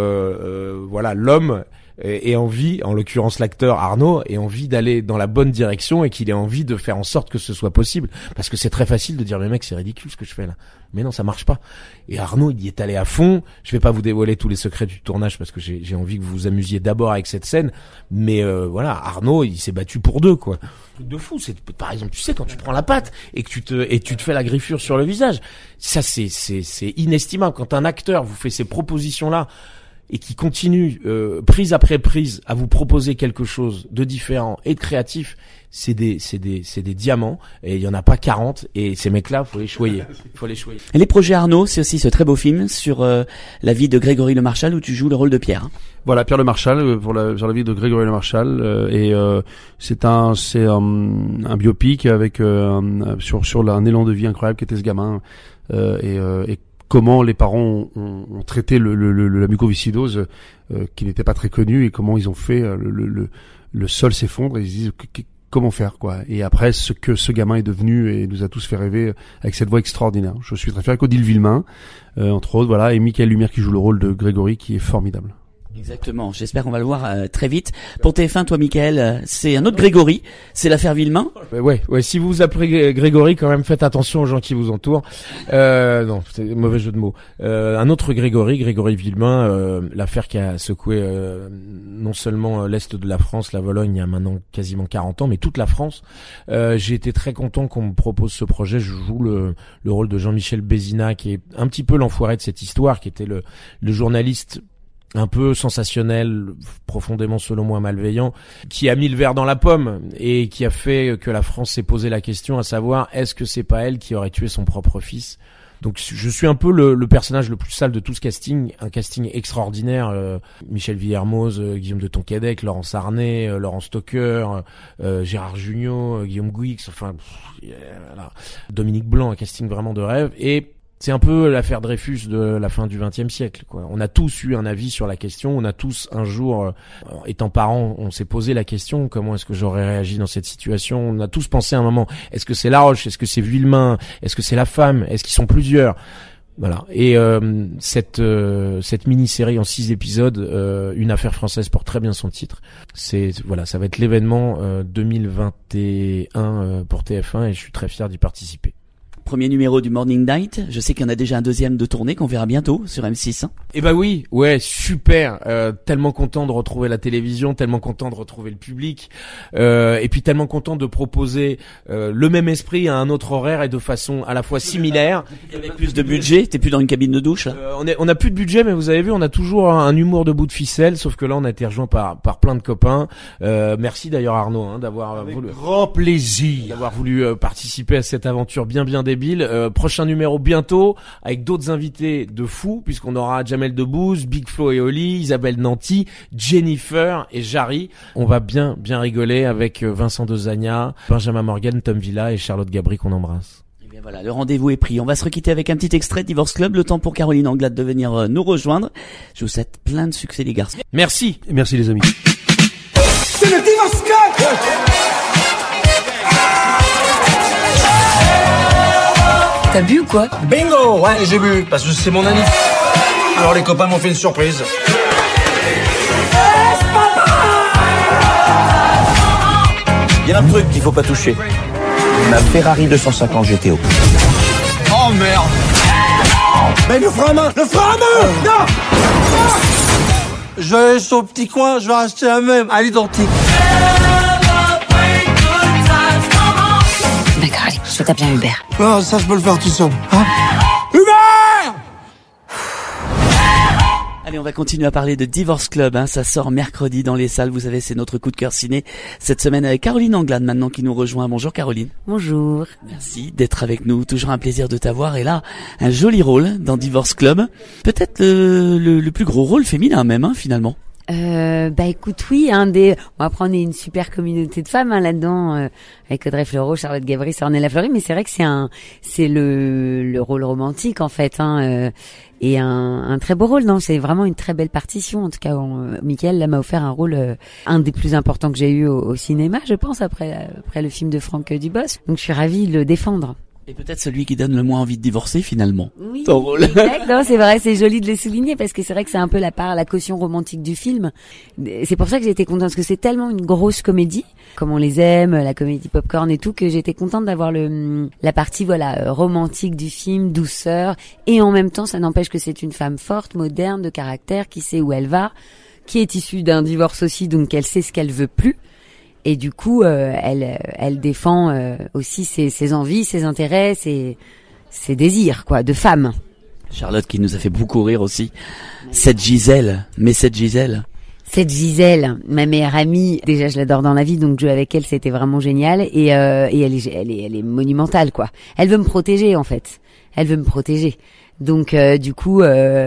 que l'homme ait envie, en l'occurrence l'acteur Arnaud, ait envie d'aller dans la bonne direction et qu'il ait envie de faire en sorte que ce soit possible. Parce que c'est très facile de dire mais mec c'est ridicule ce que je fais là. Mais non, ça marche pas. Et Arnaud il y est allé à fond. Je vais pas vous dévoiler tous les secrets du tournage parce que j'ai envie que vous vous amusiez d'abord avec cette scène. Mais Arnaud il s'est battu pour deux quoi. Un truc de fou. C'est par exemple tu sais quand tu prends la pâte et que tu te fais la griffure sur le visage. Ça c'est inestimable quand un acteur vous fait ces propositions là. Et qui continue prise après prise à vous proposer quelque chose de différent et de créatif, c'est des diamants et il y en a pas 40 et ces mecs-là faut les choyer.
Et les projets Arnaud, c'est aussi ce très beau film sur la vie de Grégory Le Marchal où tu joues le rôle de Pierre.
Voilà, Pierre Le Marchal sur la vie de Grégory Le Marchal c'est un biopic avec sur un élan de vie incroyable qu'était ce gamin et comment les parents ont traité la mucoviscidose qui n'était pas très connue et comment ils ont fait le sol s'effondre et ils se disent comment faire quoi. Et après ce que ce gamin est devenu et nous a tous fait rêver avec cette voix extraordinaire. Je suis très fier qu'Odile Villemain entre autres et Michael Lumière qui joue le rôle de Grégory qui est formidable.
Exactement, j'espère qu'on va le voir très vite. Pour TF1, toi Michael, c'est un autre Grégory, c'est l'affaire Villemain.
Ouais, si vous vous appelez Grégory, quand même faites attention aux gens qui vous entourent. Non, c'est un mauvais jeu de mots. Un autre Grégory Villemain, l'affaire qui a secoué non seulement l'Est de la France, la Vologne, il y a maintenant quasiment 40 ans, mais toute la France. J'ai été très content qu'on me propose ce projet. Je joue le rôle de Jean-Michel Bézina, qui est un petit peu l'enfoiré de cette histoire, qui était le journaliste un peu sensationnel, profondément selon moi malveillant, qui a mis le verre dans la pomme et qui a fait que la France s'est posé la question à savoir est-ce que c'est pas elle qui aurait tué son propre fils. Donc je suis un peu le personnage le plus sale de tout ce casting, un casting extraordinaire, Michel Villermoz, Guillaume de Tonquédec, Laurence Arnay, Laurent Stocker, Gérard Jugnot, Guillaume Gouix, voilà. Dominique Blanc, un casting vraiment de rêve. Et c'est un peu l'affaire Dreyfus de la fin du XXe siècle, quoi. On a tous eu un avis sur la question. On a tous un jour, étant parents, on s'est posé la question comment est-ce que j'aurais réagi dans cette situation. On a tous pensé à un moment est-ce que c'est Laroche, est-ce que c'est Villemain, est-ce que c'est la femme, est-ce qu'ils sont plusieurs. Voilà. Et cette mini-série en 6 épisodes, Une affaire française porte très bien son titre. Ça va être l'événement 2021 pour TF1 et je suis très fier d'y participer.
Premier numéro du Morning Night. Je sais qu'il y en a déjà un deuxième de tournée qu'on verra bientôt sur M6.
Eh ben oui, ouais, super. Tellement content de retrouver la télévision, tellement content de retrouver le public, et puis tellement content de proposer le même esprit à un autre horaire et de façon à la fois similaire.
Avec plus de budget, t'es plus dans une cabine de douche là.
On a plus de budget, mais vous avez vu, on a toujours un humour de bout de ficelle, sauf que là on a été rejoint par plein de copains. Merci d'ailleurs Arnaud d'avoir voulu
grand plaisir
d'avoir voulu participer à cette aventure bien démarrée. débile. Prochain numéro bientôt avec d'autres invités de fou, puisqu'on aura Jamel Debbouze, Big Flo et Oli, Isabelle Nanty, Jennifer et Jarry. On va bien rigoler avec Vincent Dezagna, Benjamin Morgan, Tom Villa et Charlotte Gabri qu'on embrasse.
Et bien voilà, le rendez-vous est pris. On va se requitter avec un petit extrait de Divorce Club. Le temps pour Caroline Anglade de venir nous rejoindre. Je vous souhaite plein de succès les garçons.
Merci.
Et merci les amis.
C'est le Divorce Club.
T'as bu ou quoi?
Bingo! Ouais, j'ai bu, parce que c'est mon ami. Alors les copains m'ont fait une surprise. Il y a un truc qu'il faut pas toucher. Ma Ferrari 250 GTO.
Oh merde.
Mais le frein à main! Le frein à main! Non! Je vais aller sur le petit coin, je vais racheter la même, à l'identique.
D'accord, allez, je te tape bien Hubert.
Ah, ça, je peux le faire tout seul. Hein? Hubert!
Allez, on va continuer à parler de Divorce Club, hein. Ça sort mercredi dans les salles. Vous savez, c'est notre coup de cœur ciné cette semaine avec Caroline Anglade maintenant qui nous rejoint. Bonjour Caroline.
Bonjour.
Merci d'être avec nous. Toujours un plaisir de t'avoir. Et là, un joli rôle dans Divorce Club. Peut-être le plus gros rôle féminin même, hein, finalement.
Bah écoute, oui, bon, après on est une super communauté de femmes là-dedans, avec Audrey Fleurot, Charlotte Gabri, Ornella Fleury, mais c'est vrai que c'est le rôle romantique en fait, et un très beau rôle. Non, c'est vraiment une très belle partition. En tout cas, Michael là m'a offert un rôle, un des plus importants que j'ai eu au cinéma, je pense, après le film de Franck Dubosc. Donc je suis ravie de le défendre.
Et peut-être celui qui donne le moins envie de divorcer finalement.
Oui,
ton rôle.
Exact. Non, c'est vrai, c'est joli de le souligner parce que c'est vrai que c'est un peu la caution romantique du film. C'est pour ça que j'étais contente parce que c'est tellement une grosse comédie, comme on les aime, la comédie popcorn et tout, que j'étais contente d'avoir la partie romantique du film, douceur, et en même temps ça n'empêche que c'est une femme forte, moderne, de caractère, qui sait où elle va, qui est issue d'un divorce aussi, donc elle sait ce qu'elle veut plus. Et du coup, elle défend aussi ses envies, ses intérêts, ses désirs, quoi, de femme.
Charlotte qui nous a fait beaucoup rire aussi. Cette Gisèle,
Cette Gisèle, ma meilleure amie, déjà je l'adore dans la vie, donc jouer avec elle c'était vraiment génial. Et elle est monumentale, quoi. Elle veut me protéger en fait. Donc du coup,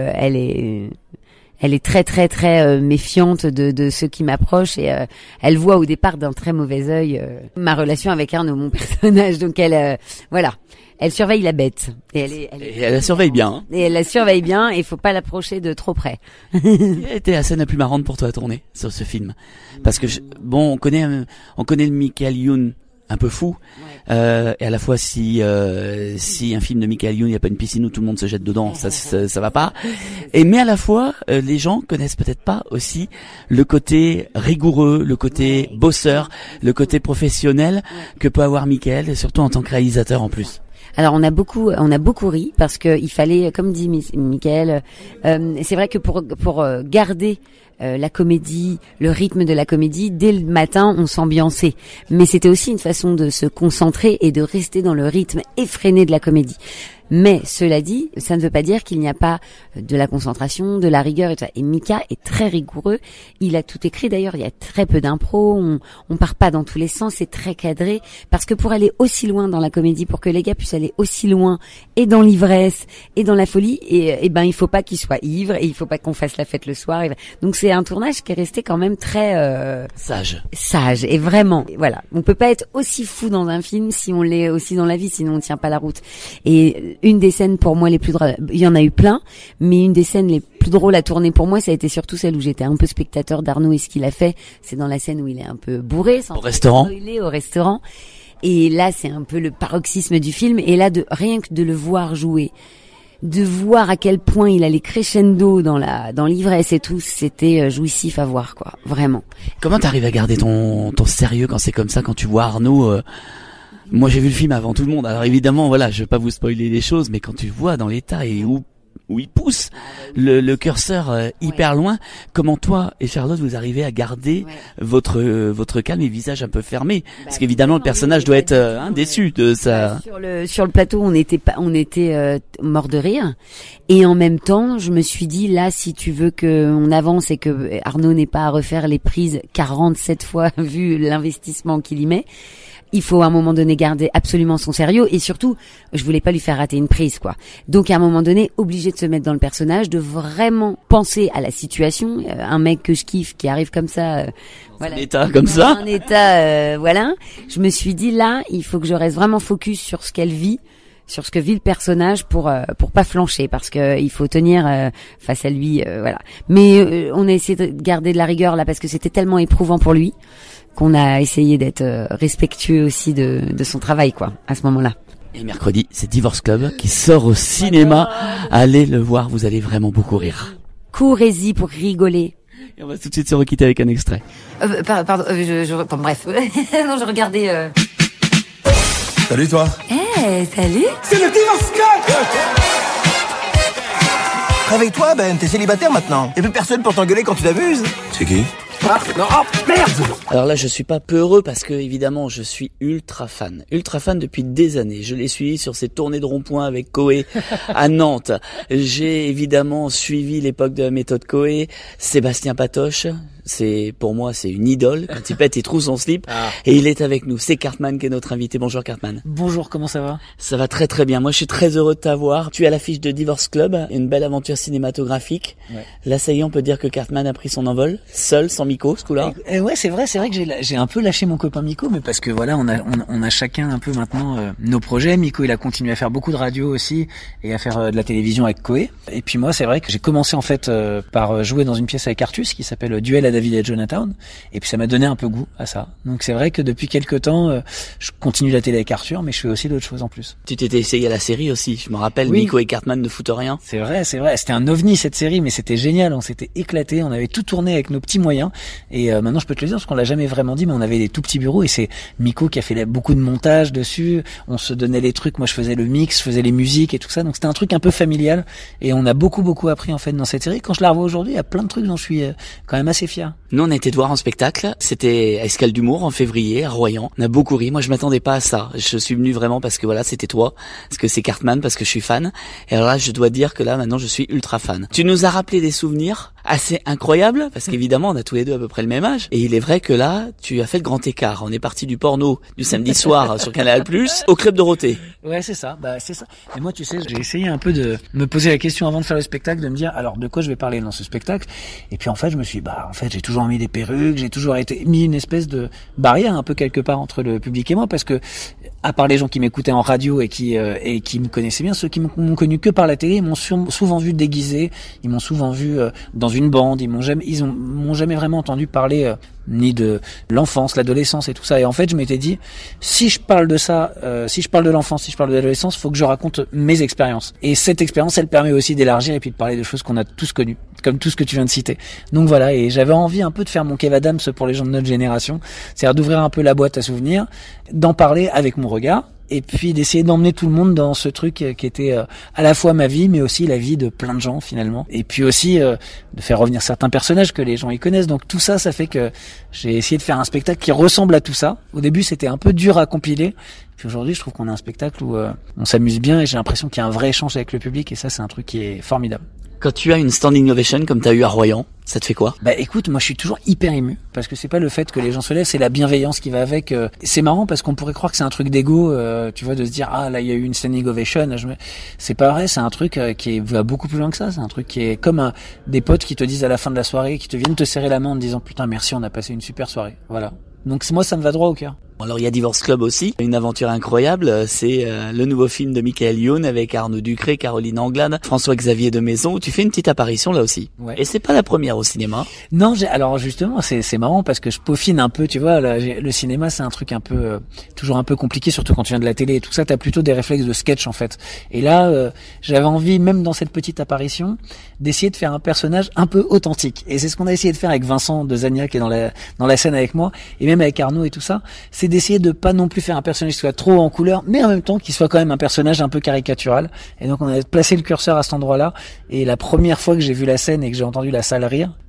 elle est très très très méfiante de ceux qui m'approchent et elle voit au départ d'un très mauvais œil ma relation avec Arnaud, mon personnage. Donc elle surveille la bête et
elle la surveille bien. Hein.
Et elle la surveille bien et il faut pas l'approcher de trop près.
Quelle a été la scène la plus marrante pour toi à tourner sur ce film? Parce que on connaît le Michael Youn un peu fou, et à la fois si un film de Michael Youn, il y a pas une piscine où tout le monde se jette dedans, ça va pas. Mais à la fois les gens connaissent peut-être pas aussi le côté rigoureux, le côté bosseur, le côté professionnel que peut avoir Michael, et surtout en tant que réalisateur en plus.
Alors on a beaucoup ri parce que il fallait, comme dit Michael, c'est vrai que pour garder la comédie, le rythme de la comédie, dès le matin on s'ambiançait, mais c'était aussi une façon de se concentrer et de rester dans le rythme effréné de la comédie. Mais cela dit, ça ne veut pas dire qu'il n'y a pas de la concentration, de la rigueur et tout ça. Et Mika est très rigoureux. Il a tout écrit d'ailleurs. Il y a très peu d'impro. On part pas dans tous les sens. C'est très cadré parce que pour aller aussi loin dans la comédie, pour que les gars puissent aller aussi loin et dans l'ivresse et dans la folie, et ben il faut pas qu'ils soient ivres et il faut pas qu'on fasse la fête le soir. Donc c'est un tournage qui est resté quand même très
sage.
Et vraiment, voilà. On peut pas être aussi fou dans un film si on l'est aussi dans la vie, sinon on tient pas la route. Et une des scènes pour moi les plus drôles, il y en a eu plein, mais une des scènes les plus drôles à tourner pour moi, ça a été surtout celle où j'étais un peu spectateur d'Arnaud et ce qu'il a fait. C'est dans la scène où il est un peu bourré,
au restaurant.
Et là, c'est un peu le paroxysme du film. Et là, rien que de le voir jouer, de voir à quel point il allait crescendo dans l'ivresse et tout, c'était jouissif à voir, quoi. Vraiment.
Comment t'arrives à garder ton sérieux quand c'est comme ça, quand tu vois Arnaud? Moi, j'ai vu le film avant tout le monde. Alors évidemment, voilà, je vais pas vous spoiler les choses, mais quand tu vois dans l'état et où il pousse le curseur hyper loin, comment toi et Charlotte vous arrivez à garder votre calme et visage un peu fermé? Parce qu'évidemment, le personnage doit être déçu de ça.
Sur le plateau, on était mort de rire. Et en même temps, je me suis dit, là, si tu veux qu'on avance et que Arnaud n'ait pas à refaire les prises 47 fois vu l'investissement qu'il y met, il faut à un moment donné garder absolument son sérieux et surtout, je voulais pas lui faire rater une prise, quoi. Donc à un moment donné, obligé de se mettre dans le personnage, de vraiment penser à la situation. Un mec que je kiffe qui arrive comme ça,
voilà, un état comme ça.
Un état, voilà. Je me suis dit là, il faut que je reste vraiment focus sur ce qu'elle vit, sur ce que vit le personnage pour pas flancher, parce que il faut tenir face à lui, voilà. Mais on a essayé de garder de la rigueur là parce que c'était tellement éprouvant pour lui qu'on a essayé d'être respectueux aussi de son travail, quoi, à ce moment-là.
Et mercredi, c'est Divorce Club qui sort au cinéma. Allez le voir, vous allez vraiment beaucoup rire.
Courez-y pour rigoler.
Et on va tout de suite se requitter avec un extrait.
Pardon, bon, bref. Non, je regardais...
Salut toi.
Salut.
C'est le Divorce Club.
Réveille-toi Ben, t'es célibataire maintenant. Y'a plus personne pour t'engueuler quand tu t'amuses. C'est qui?
Ah, non, oh, merde.
Alors là, je suis pas peu heureux parce que, évidemment, je suis ultra fan depuis des années. Je l'ai suivi sur ses tournées de rond-point avec Coé à Nantes. J'ai évidemment suivi l'époque de la méthode Coé. Sébastien Patoche, pour moi, c'est une idole. Quand il pète, il trouve son slip. Et il est avec nous. C'est Cartman qui est notre invité. Bonjour Cartman.
Bonjour, comment ça va?
Ça va très très bien. Moi, je suis très heureux de t'avoir. Tu es à l'affiche de Divorce Club, une belle aventure cinématographique. Ouais. Là, ça y est, on peut dire que Cartman a pris son envol, seul, sans Miko, ce coup-là.
Ouais, c'est vrai que j'ai un peu lâché mon copain Miko, mais parce que voilà, on a chacun un peu maintenant nos projets. Miko, il a continué à faire beaucoup de radio aussi et à faire de la télévision avec Coé. Et puis moi, c'est vrai que j'ai commencé en fait par jouer dans une pièce avec Artus qui s'appelle Duel à David et Jonathan. Et puis ça m'a donné un peu goût à ça. Donc c'est vrai que depuis quelques temps, je continue la télé avec Arthur, mais je fais aussi d'autres choses en plus.
Tu t'étais essayé à la série aussi. Je me rappelle, oui. Miko et Cartman ne foutent rien.
C'est vrai. C'était un ovni cette série, mais c'était génial. On s'était éclaté. On avait tout tourné avec nos petits moyens. Et maintenant, je peux te le dire parce qu'on l'a jamais vraiment dit, mais on avait des tout petits bureaux et c'est Miko qui a fait beaucoup de montage dessus. On se donnait les trucs. Moi, je faisais le mix, je faisais les musiques et tout ça. Donc c'était un truc un peu familial. Et on a beaucoup appris en fait dans cette série. Quand je la revois aujourd'hui, il y a plein de trucs dont je suis quand même assez fier.
Nous, on a été te voir en spectacle. C'était à Escale d'Humour en février à Royan. On a beaucoup ri. Moi, je m'attendais pas à ça. Je suis venu vraiment parce que voilà, c'était toi, parce que c'est Cartman, parce que je suis fan. Et alors là, je dois dire que là, maintenant, je suis ultra fan. Tu nous as rappelé des souvenirs assez incroyables parce qu'évidemment, on a tous les deux à peu près le même âge. Et il est vrai que là, tu as fait le grand écart. On est parti du porno du samedi soir sur Canal+ au Club Dorothée.
Ouais, c'est ça. C'est ça. Et moi, tu sais, j'ai essayé un peu de me poser la question avant de faire le spectacle, de me dire alors de quoi je vais parler dans ce spectacle. Et puis en fait, je me suis en fait, j'ai toujours mis des perruques, j'ai toujours mis une espèce de barrière un peu quelque part entre le public et moi, parce que à part les gens qui m'écoutaient en radio et qui me connaissaient bien, ceux qui m'ont connu que par la télé, ils m'ont souvent vu déguisé, ils m'ont souvent vu dans une bande, ils m'ont jamais vraiment entendu parler ni de l'enfance, l'adolescence et tout ça. Et en fait, je m'étais dit, si je parle de ça, si je parle de l'enfance, si je parle de l'adolescence, faut que je raconte mes expériences. Et cette expérience, elle permet aussi d'élargir et puis de parler de choses qu'on a tous connues, comme tout ce que tu viens de citer. Donc voilà, et j'avais envie un peu de faire mon Kev Adams pour les gens de notre génération, c'est-à-dire d'ouvrir un peu la boîte à souvenirs, d'en parler avec mon regard, et puis d'essayer d'emmener tout le monde dans ce truc qui était à la fois ma vie mais aussi la vie de plein de gens finalement, et puis aussi de faire revenir certains personnages que les gens y connaissent. Donc tout ça, ça fait que j'ai essayé de faire un spectacle qui ressemble à tout ça. Au début c'était un peu dur à compiler, puis aujourd'hui je trouve qu'on a un spectacle où on s'amuse bien et j'ai l'impression qu'il y a un vrai échange avec le public, et ça c'est un truc qui est formidable.
Quand tu as une standing ovation comme tu as eu à Royan, ça te fait quoi?
Écoute, moi je suis toujours hyper ému, parce que c'est pas le fait que les gens se lèvent, c'est la bienveillance qui va avec. C'est marrant parce qu'on pourrait croire que c'est un truc d'ego, tu vois, de se dire là il y a eu une standing ovation. C'est pas vrai, c'est un truc qui va beaucoup plus loin que ça. C'est un truc qui est comme des potes qui te disent à la fin de la soirée, qui te viennent te serrer la main en te disant putain merci, on a passé une super soirée. Voilà. Donc moi ça me va droit au cœur.
Alors il y a Divorce Club aussi, une aventure incroyable, c'est le nouveau film de Michael Youn avec Arnaud Ducré, Caroline Anglade, François-Xavier de Maison, où tu fais une petite apparition là aussi. Ouais. Et c'est pas la première au cinéma.
Non, alors justement, c'est marrant parce que je peaufine un peu, tu vois, le cinéma c'est un truc un peu toujours un peu compliqué, surtout quand tu viens de la télé et tout ça, t'as plutôt des réflexes de sketch en fait. Et là, j'avais envie, même dans cette petite apparition, d'essayer de faire un personnage un peu authentique. Et c'est ce qu'on a essayé de faire avec Vincent de Zania qui est dans la scène avec moi, et même avec Arnaud et tout ça, c'est d'essayer de pas non plus faire un personnage qui soit trop en couleur, mais en même temps qui soit quand même un personnage un peu caricatural. Et donc on a placé le curseur à cet endroit-là, et la première fois que j'ai vu la scène et que j'ai entendu la salle rire,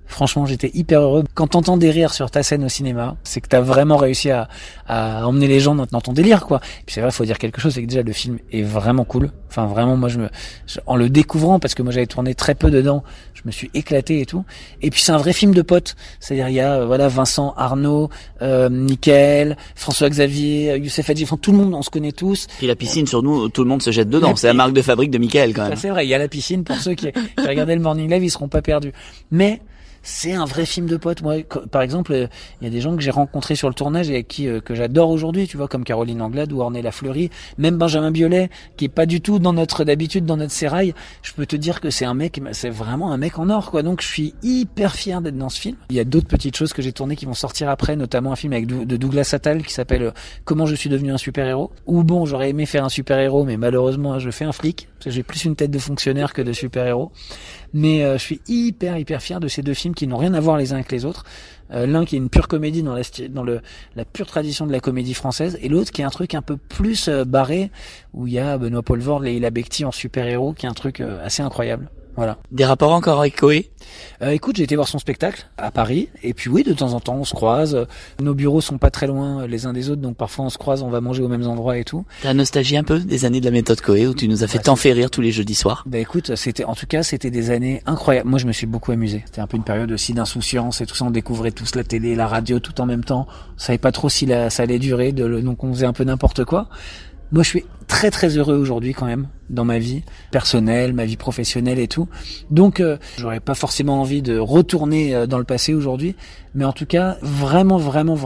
Franchement, j'étais hyper heureux. Quand t'entends des rires sur ta scène au cinéma, c'est que t'as vraiment réussi à emmener les gens dans ton délire, quoi. Et puis c'est vrai, faut dire quelque chose, c'est que déjà le film est vraiment cool. Enfin, vraiment, moi, en le découvrant, parce que moi j'avais tourné très peu dedans, je me suis éclaté et tout. Et puis c'est un vrai film de potes. C'est-à-dire, il y a, Vincent, Arnaud, Mickaël, François-Xavier, Youssef Hadji, enfin, tout le monde, on se connaît tous.
Puis la piscine, sur nous, tout le monde se jette dedans. C'est la marque de fabrique de Mickaël, quand même.
Ça, c'est vrai, il y a la piscine, pour ceux qui regardaient le Morning Live, ils seront pas perdus. Mais, c'est un vrai film de potes. Moi, par exemple, il y a des gens que j'ai rencontrés sur le tournage et avec qui que j'adore aujourd'hui, tu vois, comme Caroline Anglade ou Ornella Fleury, même Benjamin Biolay, qui est pas du tout dans notre sérail. Je peux te dire que c'est vraiment un mec en or, quoi. Donc, je suis hyper fier d'être dans ce film. Il y a d'autres petites choses que j'ai tournées qui vont sortir après, notamment un film de Douglas Attal qui s'appelle Comment je suis devenu un super-héros. Ou bon, j'aurais aimé faire un super-héros, mais malheureusement, je fais un flic, parce que j'ai plus une tête de fonctionnaire que de super-héros. Mais je suis hyper fier de ces deux films qui n'ont rien à voir les uns avec les autres. L'un qui est une pure comédie dans la pure tradition de la comédie française, et l'autre qui est un truc un peu plus barré, où il y a Benoît Poelvoorde et Leila Bekti en super-héros, qui est un truc assez incroyable. Voilà.
Des rapports encore avec Koé?
Écoute, j'ai été voir son spectacle à Paris, et puis oui, de temps en temps, on se croise. Nos bureaux sont pas très loin les uns des autres, donc parfois on se croise, on va manger aux mêmes endroits et tout.
T'as nostalgie un peu des années de la méthode Koé, où tu nous as fait tant faire rire tous les jeudis soirs?
Bah écoute, c'était des années incroyables. Moi, je me suis beaucoup amusé. C'était un peu une période aussi d'insouciance et tout ça. On découvrait tous la télé, la radio, tout en même temps. On savait pas trop si ça allait durer, donc on faisait un peu n'importe quoi. Moi, je suis très heureux aujourd'hui quand même dans ma vie personnelle, ma vie professionnelle et tout. Donc, j'aurais pas forcément envie de retourner dans le passé aujourd'hui, mais en tout cas, vraiment,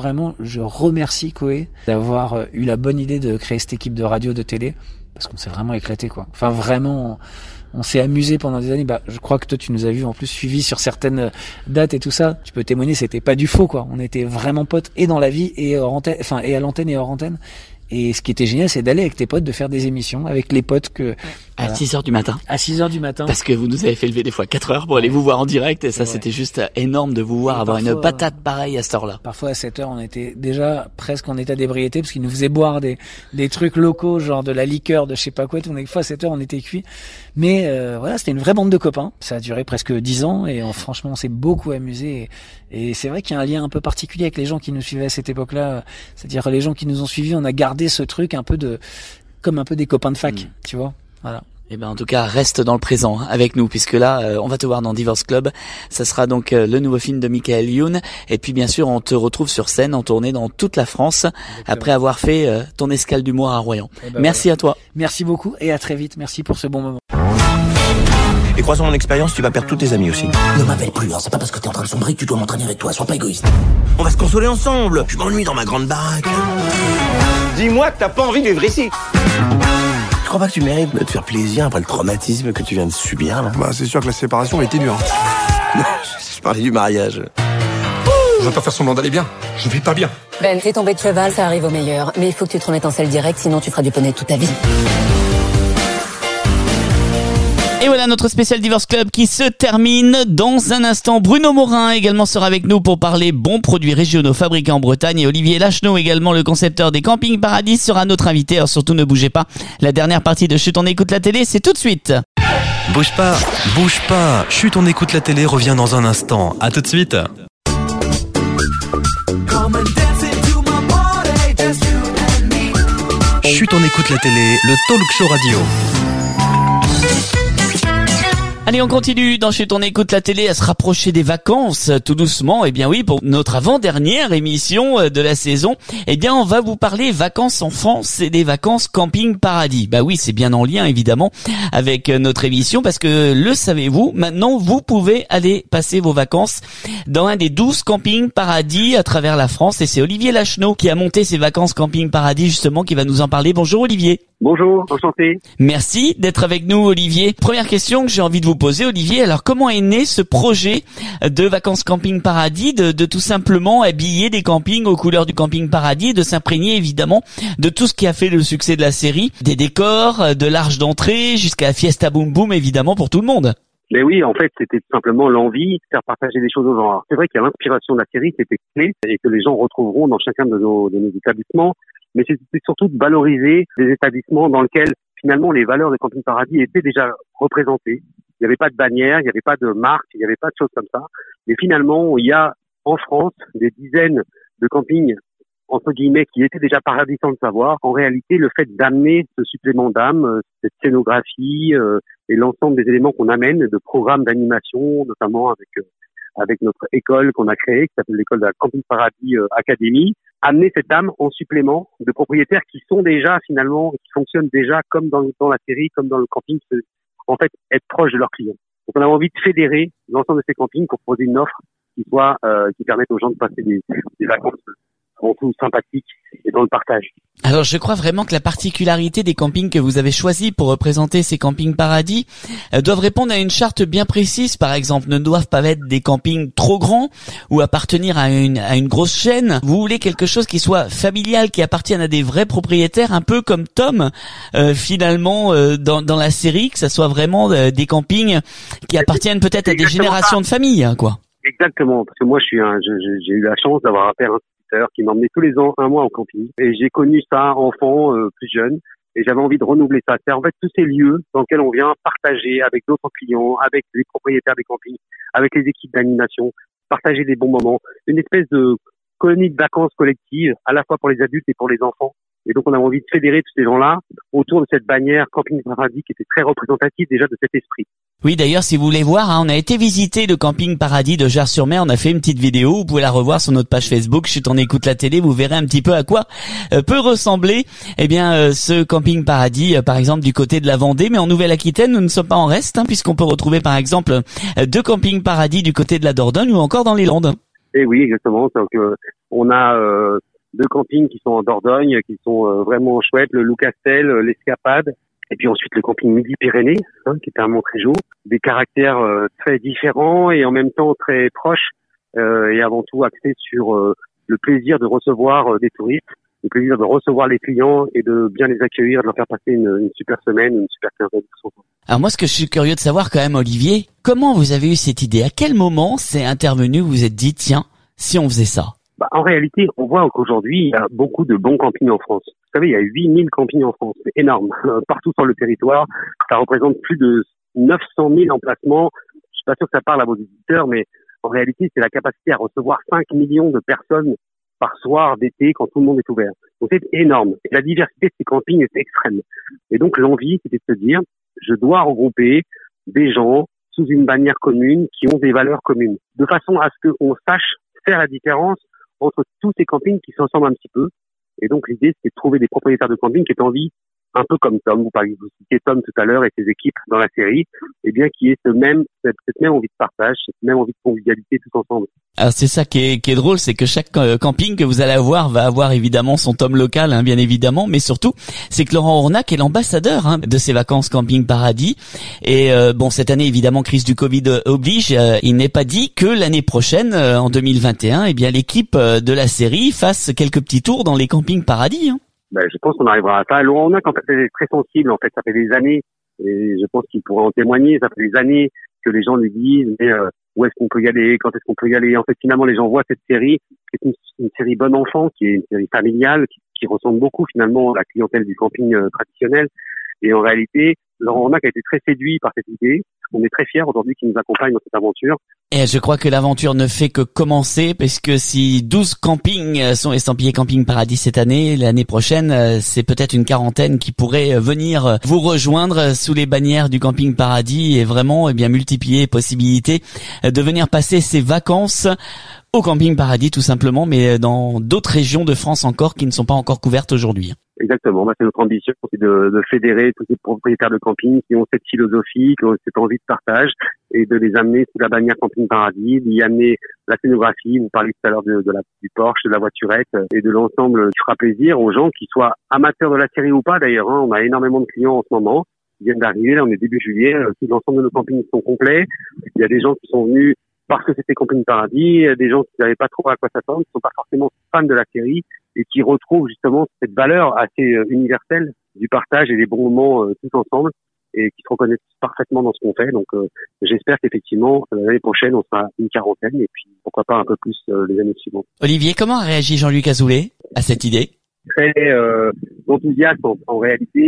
je remercie Koé d'avoir eu la bonne idée de créer cette équipe de radio, de télé, parce qu'on s'est vraiment éclaté, quoi. Enfin, vraiment, on s'est amusé pendant des années. Je crois que toi, tu nous as vu en plus suivi sur certaines dates et tout ça. Tu peux témoigner, c'était pas du faux, quoi. On était vraiment potes et dans la vie et hors antenne, et à l'antenne et hors antenne. Et ce qui était génial, c'est d'aller avec tes potes, de faire des émissions avec les potes
à 6h du matin.
À 6h du matin.
Parce que vous nous avez fait lever des fois 4 heures pour aller vous voir en direct, et ça, c'était juste énorme de vous voir avoir une patate pareille à cette heure-là.
Parfois, à 7h, on était déjà presque en état d'ébriété, parce qu'ils nous faisaient boire des trucs locaux, genre de la liqueur, de je sais pas quoi. Des fois, à 7h, on était cuits. Mais, c'était une vraie bande de copains. Ça a duré presque 10 ans, et franchement, on s'est beaucoup amusé. Et c'est vrai qu'il y a un lien un peu particulier avec les gens qui nous suivaient à cette époque-là. C'est-à-dire, les gens qui nous ont suivis, on a gardé ce truc comme un peu des copains de fac, tu vois. Voilà.
Eh ben, en tout cas, reste dans le présent avec nous, puisque là, on va te voir dans Divorce Club. Ça sera donc le nouveau film de Michael Youn. Et puis, bien sûr, on te retrouve sur scène en tournée dans toute la France. Exactement. Après avoir fait ton escale d'humour à Royan. Merci à toi.
Merci beaucoup et à très vite. Merci pour ce bon moment.
Et croisant mon expérience, tu vas perdre tous tes amis aussi.
Ne m'appelle plus, hein. C'est pas parce que t'es en train de sombrer que tu dois m'entraîner avec toi. Sois pas égoïste.
On va se consoler ensemble. Je m'ennuie dans ma grande baraque. Dis-moi que t'as pas envie de vivre ici. Je crois pas que tu mérites de te faire plaisir après le traumatisme que tu viens de subir, là.
C'est sûr que la séparation est énuante.
Non, je parlais du mariage.
Je vais pas faire semblant d'aller bien. Je vais pas bien.
Ben, t'es tombé de cheval, ça arrive au meilleur. Mais il faut que tu te remettes en selle direct, sinon tu feras du poney toute ta vie.
Et voilà notre spécial Divorce Club qui se termine dans un instant. Bruno Morin également sera avec nous pour parler bons produits régionaux fabriqués en Bretagne. Et Olivier Lacheneau, également le concepteur des Camping Paradis, sera notre invité. Alors surtout ne bougez pas. La dernière partie de Chut, on écoute la télé, c'est tout de suite.
Bouge pas. Chut, on écoute la télé revient dans un instant. À tout de suite. Chut, on écoute la télé, le talk show radio.
Allez, on continue dans Chut, on écoute la télé à se rapprocher des vacances tout doucement. Eh bien oui, pour notre avant-dernière émission de la saison, eh bien on va vous parler vacances en France et des vacances Camping Paradis. Bah oui, c'est bien en lien évidemment avec notre émission, parce que le savez-vous, maintenant vous pouvez aller passer vos vacances dans un des 12 Camping Paradis à travers la France, et c'est Olivier Lacheneau qui a monté ces vacances Camping Paradis justement qui va nous en parler. Bonjour Olivier.
Bonjour, enchanté.
Merci d'être avec nous Olivier. Première question que j'ai envie de vous poser Olivier, alors comment est né ce projet de vacances Camping Paradis, de tout simplement habiller des campings aux couleurs du Camping Paradis, de s'imprégner évidemment de tout ce qui a fait le succès de la série, des décors, de l'arche d'entrée jusqu'à Fiesta Boom Boom évidemment pour tout le monde?
Mais oui, en fait, c'était tout simplement l'envie de faire partager des choses aux gens. Alors, c'est vrai qu'il y a l'inspiration de la série, c'était clé, et que les gens retrouveront dans chacun de nos établissements. Mais c'était surtout de valoriser des établissements dans lesquels, finalement, les valeurs de Camping Paradis étaient déjà représentées. il n'y avait pas de bannière, il n'y avait pas de marque, il n'y avait pas de choses comme ça. Mais finalement, il y a en France des dizaines de campings entre guillemets, qui étaient déjà paradis sans le savoir. En réalité, le fait d'amener ce supplément d'âme, cette scénographie et l'ensemble des éléments qu'on amène, de programmes d'animation, notamment avec notre école qu'on a créée, qui s'appelle l'école de la Camping Paradis Academy, amener cette âme en supplément de propriétaires qui sont déjà finalement, qui fonctionnent déjà comme dans la série, comme dans le camping, en fait, être proche de leurs clients. Donc on a envie de fédérer l'ensemble de ces campings pour proposer une offre qui permette aux gens de passer des vacances tout sympathique et dans le partage.
Alors je crois vraiment que la particularité des campings que vous avez choisis pour représenter ces campings paradis doivent répondre à une charte bien précise. Par exemple, ne doivent pas être des campings trop grands ou appartenir à une grosse chaîne. Vous voulez quelque chose qui soit familial, qui appartienne à des vrais propriétaires, un peu comme Tom finalement dans la série, que ça soit vraiment des campings qui appartiennent peut-être à des générations de familles, hein, quoi.
Exactement, parce que moi j'ai eu la chance d'avoir un père qui m'emmenait tous les ans un mois au camping. Et j'ai connu ça enfant, plus jeune, et j'avais envie de renouveler ça. C'est en fait tous ces lieux dans lesquels on vient partager avec d'autres clients, avec les propriétaires des campings, avec les équipes d'animation, partager des bons moments, une espèce de colonie de vacances collective, à la fois pour les adultes et pour les enfants. Et donc on a envie de fédérer tous ces gens-là autour de cette bannière Camping Paradis qui était très représentative déjà de cet esprit.
Oui, d'ailleurs, si vous voulez voir, on a été visiter le Camping Paradis de Jars-sur-Mer. On a fait une petite vidéo. Vous pouvez la revoir sur notre page Facebook. Chut, on écoute la télé. Vous verrez un petit peu à quoi peut ressembler, ce Camping Paradis, par exemple, du côté de la Vendée. Mais en Nouvelle-Aquitaine, nous ne sommes pas en reste, puisqu'on peut retrouver, par exemple, deux Camping Paradis du côté de la Dordogne ou encore dans les Landes.
Et oui, exactement. Donc, on a deux campings qui sont en Dordogne, qui sont vraiment chouettes. Le Loup-Castel, l'Escapade. Et puis ensuite le camping Midi-Pyrénées, qui était à Montrégeau, des caractères très différents et en même temps très proches, et avant tout axés sur le plaisir de recevoir des touristes, le plaisir de recevoir les clients et de bien les accueillir, de leur faire passer une super semaine, une super quinzaine.
Alors moi, ce que je suis curieux de savoir quand même, Olivier, comment vous avez eu cette idée? À quel moment c'est intervenu? Vous vous êtes dit, tiens, si on faisait ça?
En réalité, on voit qu'aujourd'hui, il y a beaucoup de bons campings en France. Vous savez, il y a 8000 campings en France. C'est énorme. Partout sur le territoire, ça représente plus de 900 000 emplacements. Je suis pas sûr que ça parle à vos auditeurs, mais en réalité, c'est la capacité à recevoir 5 millions de personnes par soir d'été quand tout le monde est ouvert. Donc c'est énorme. Et la diversité de ces campings est extrême. Et donc l'envie, c'était de se dire, je dois regrouper des gens sous une bannière commune qui ont des valeurs communes, de façon à ce qu'on sache faire la différence entre tous ces campings qui se ressemblent un petit peu. Et donc, l'idée, c'est de trouver des propriétaires de camping qui aient envie, un peu comme Tom, vous citiez Tom tout à l'heure et ses équipes dans la série, qui aient cette même envie de partage, cette même envie de convivialité tous ensemble.
Alors, c'est ça qui est drôle, c'est que chaque camping que vous allez avoir va avoir évidemment son Tom local, bien évidemment, mais surtout, c'est que Laurent Ornac est l'ambassadeur de ces vacances Camping Paradis. Et cette année, évidemment, crise du Covid oblige, il n'est pas dit que l'année prochaine, en 2021, l'équipe de la série fasse quelques petits tours dans les Camping Paradis.
Je pense qu'on arrivera à ça. Laurent Ornac, en fait, est très sensible. En fait, ça fait des années, et je pense qu'il pourrait en témoigner. Ça fait des années que les gens lui disent où est-ce qu'on peut y aller, quand est-ce qu'on peut y aller. En fait, finalement, les gens voient cette série, qui est une série bon enfant, qui est une série familiale, qui ressemble beaucoup finalement à la clientèle du camping traditionnel. Et en réalité, Laurent Ornac a été très séduit par cette idée. On est très fiers aujourd'hui qu'il nous accompagne dans cette aventure.
Et je crois que l'aventure ne fait que commencer, parce que si 12 campings sont estampillés Camping Paradis cette année, l'année prochaine, c'est peut-être une quarantaine qui pourrait venir vous rejoindre sous les bannières du Camping Paradis et vraiment multiplier les possibilités de venir passer ses vacances au Camping Paradis tout simplement, mais dans d'autres régions de France encore qui ne sont pas encore couvertes aujourd'hui.
Exactement, c'est notre ambition, c'est de fédérer tous ces propriétaires de camping qui ont cette philosophie, qui ont cette envie de partage et de les amener sous la bannière Camping Paradis, d'y amener la scénographie, vous parliez tout à l'heure du Porsche, de la voiturette et de l'ensemble qui fera plaisir aux gens qui soient amateurs de la série ou pas d'ailleurs. On a énormément de clients en ce moment qui viennent d'arriver, là on est début juillet, tout l'ensemble de nos campings sont complets. Il y a des gens qui sont venus parce que c'était Camping Paradis, des gens qui ne savaient pas trop à quoi s'attendre, qui ne sont pas forcément fans de la série et qui retrouvent justement cette valeur assez universelle du partage et des bons moments tous ensemble et qui se reconnaissent parfaitement dans ce qu'on fait. Donc j'espère qu'effectivement l'année prochaine on sera une quarantaine et puis pourquoi pas un peu plus les années suivantes.
Olivier, comment a réagi Jean-Luc Azoulay à cette idée?
Très enthousiaste en réalité.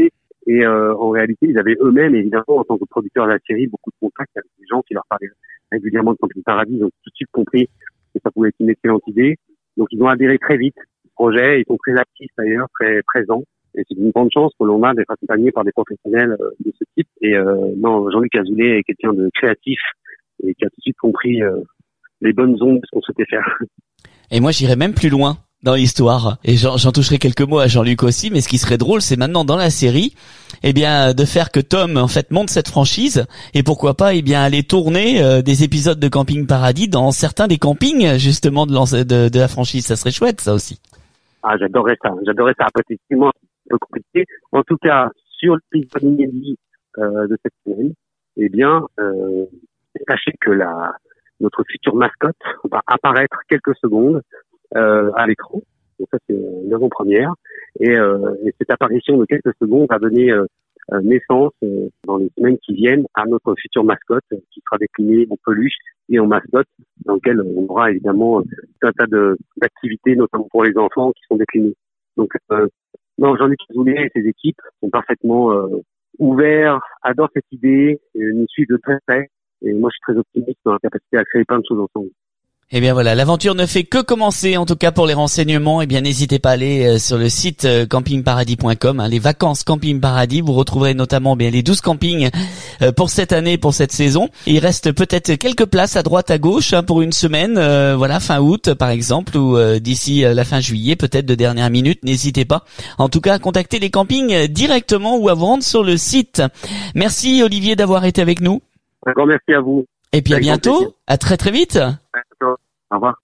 Et en réalité, ils avaient eux-mêmes, évidemment, en tant que producteurs de la série, beaucoup de contacts avec des gens qui leur parlaient régulièrement de Camping Paradis. Ils ont tout de suite compris que ça pouvait être une excellente idée. Donc ils ont adhéré très vite au projet. Ils sont très actifs d'ailleurs, très présents. Et c'est une grande chance que l'on a d'être accompagné par des professionnels de ce type. Et non, Jean-Luc Azoulay est quelqu'un de créatif et qui a tout de suite compris les bonnes ondes de ce qu'on souhaitait faire.
Et moi, j'irais même plus loin dans l'histoire. Et j'en toucherai quelques mots à Jean-Luc aussi, mais ce qui serait drôle, c'est maintenant dans la série, eh bien, de faire que Tom, en fait, monte cette franchise, et pourquoi pas, eh bien, aller tourner des épisodes de Camping Paradis dans certains des campings, justement, de la franchise. Ça serait chouette, ça aussi.
Ah, j'adorerais ça. Effectivement, c'est un peu compliqué. En tout cas, sur l'épisode inédit de cette semaine, eh bien, sachez que notre future mascotte va apparaître quelques secondes à l'écran. Donc ça, c'est une avant-première. Et cette apparition de quelques secondes va donner naissance dans les semaines qui viennent à notre future mascotte qui sera déclinée en peluche et en mascotte, dans lequel on aura évidemment tout un tas d'activités, notamment pour les enfants, qui sont déclinées. Donc, non, Jean-Luc Azoulay et ses équipes sont parfaitement ouverts, adorent cette idée, nous suivent de très près. Et moi, je suis très optimiste dans la capacité à créer plein de choses ensemble.
Eh bien voilà, l'aventure ne fait que commencer. En tout cas, pour les renseignements, eh bien n'hésitez pas à aller sur le site campingparadis.com, les vacances Camping Paradis. Vous retrouverez notamment bien les 12 campings pour cette année, pour cette saison. Il reste peut-être quelques places à droite, à gauche pour une semaine, voilà, fin août par exemple, ou d'ici la fin juillet, peut-être de dernière minute. N'hésitez pas, en tout cas, à contacter les campings directement ou à vous rendre sur le site. Merci Olivier d'avoir été avec nous.
Un grand merci à vous.
Et puis à bientôt, à très très vite.
Au revoir.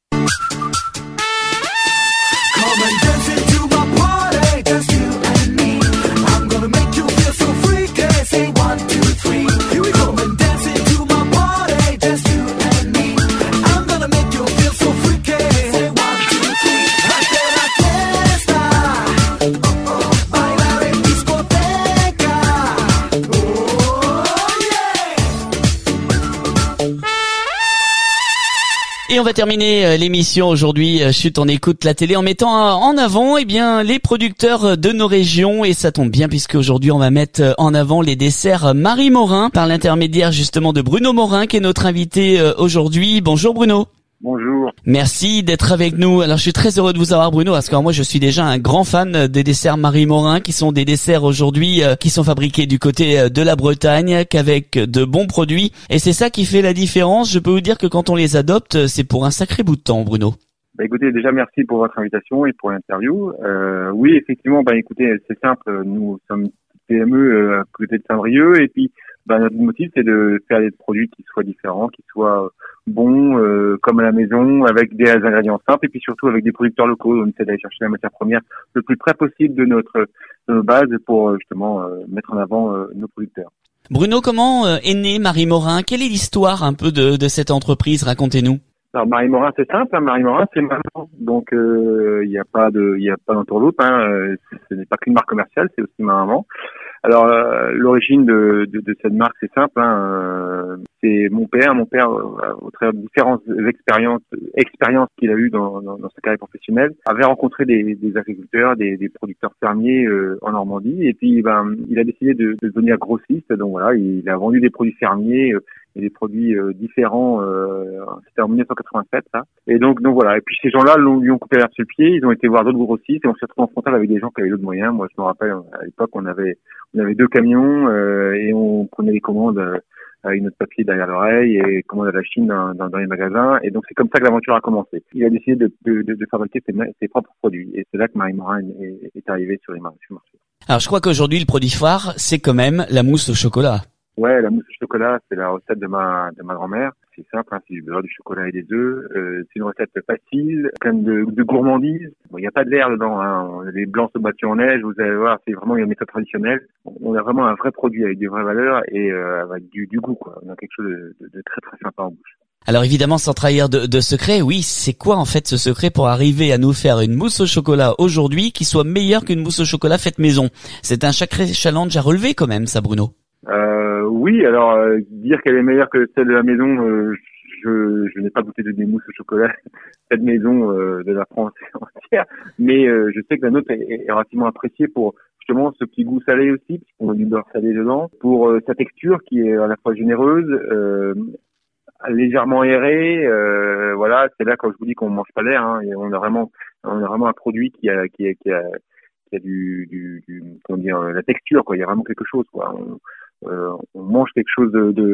Et on va terminer l'émission aujourd'hui, Chut, on écoute la télé, en mettant en avant eh bien les producteurs de nos régions. Et ça tombe bien puisque aujourd'hui on va mettre en avant les desserts Marie Morin par l'intermédiaire justement de Bruno Morin qui est notre invité aujourd'hui. Bonjour Bruno.
Bonjour.
Merci d'être avec nous. Alors je suis très heureux de vous avoir Bruno parce que moi je suis déjà un grand fan des desserts Marie Morin qui sont des desserts aujourd'hui qui sont fabriqués du côté de la Bretagne qu'avec de bons produits et c'est ça qui fait la différence. Je peux vous dire que quand on les adopte, c'est pour un sacré bout de temps Bruno.
Bah écoutez, déjà merci pour votre invitation et pour l'interview. Oui, effectivement, bah écoutez, c'est simple, nous sommes PME à côté de Saint-Brieuc et puis notre motif c'est de faire des produits qui soient différents, qui soient bons comme à la maison, avec des ingrédients simples et puis surtout avec des producteurs locaux. On essaie d'aller chercher la matière première le plus près possible de nos bases pour justement mettre en avant nos producteurs.
Bruno, comment est née Marie Morin? Quelle est l'histoire un peu de cette entreprise? Racontez-nous.
Alors Marie Morin c'est simple, Marie Morin c'est maman, donc il y a pas d'entourloupe, ce n'est pas qu'une marque commerciale, c'est aussi ma maman. Alors l'origine de cette marque c'est simple, c'est mon père au travers de différentes expériences qu'il a eues dans sa carrière professionnelle, avait rencontré des agriculteurs, des producteurs fermiers en Normandie et puis il a décidé de devenir grossiste, donc voilà, il a vendu des produits fermiers et des produits différents, c'était en 1987 ça. Et donc voilà, et puis ces gens-là lui ont coupé l'herbe sur le pied, ils ont été voir d'autres grossistes et on s'est retrouvé en frontal avec des gens qui avaient d'autres moyens. Moi je me rappelle à l'époque on avait 2 camions et on prenait les commandes avec notre papier derrière l'oreille et commandes à la Chine dans les magasins et donc c'est comme ça que l'aventure a commencé. Il a décidé de fabriquer ses propres produits et c'est là que Marie Morin est arrivée sur les marchés.
Alors je crois qu'aujourd'hui le produit phare c'est quand même la mousse au chocolat.
Ouais, la mousse au chocolat, c'est la recette de ma grand-mère. C'est simple, c'est du beurre, du chocolat et des œufs. C'est une recette facile, pleine de gourmandise. Bon, il n'y a pas de l'air dedans, Les blancs sont battus en neige, vous allez voir, c'est vraiment une méthode traditionnelle. On a vraiment un vrai produit avec des vraies valeurs et avec du goût, quoi. On a quelque chose de très très sympa en bouche.
Alors évidemment, sans trahir de secret, oui, c'est quoi en fait ce secret pour arriver à nous faire une mousse au chocolat aujourd'hui qui soit meilleure qu'une mousse au chocolat faite maison? C'est un sacré challenge à relever quand même, ça Bruno.
Oui, alors dire qu'elle est meilleure que celle de la maison, je n'ai pas goûté de des mousses au chocolat cette maison de la France entière, mais je sais que la nôtre est relativement appréciée pour justement ce petit goût salé aussi, puisqu'on a du beurre salé dedans, pour sa texture qui est à la fois généreuse, légèrement aérée. Voilà, c'est là quand je vous dis qu'on mange pas l'air, hein, et on a vraiment un produit qui a du comment dire, la texture, quoi. Il y a vraiment quelque chose, quoi. On mange quelque chose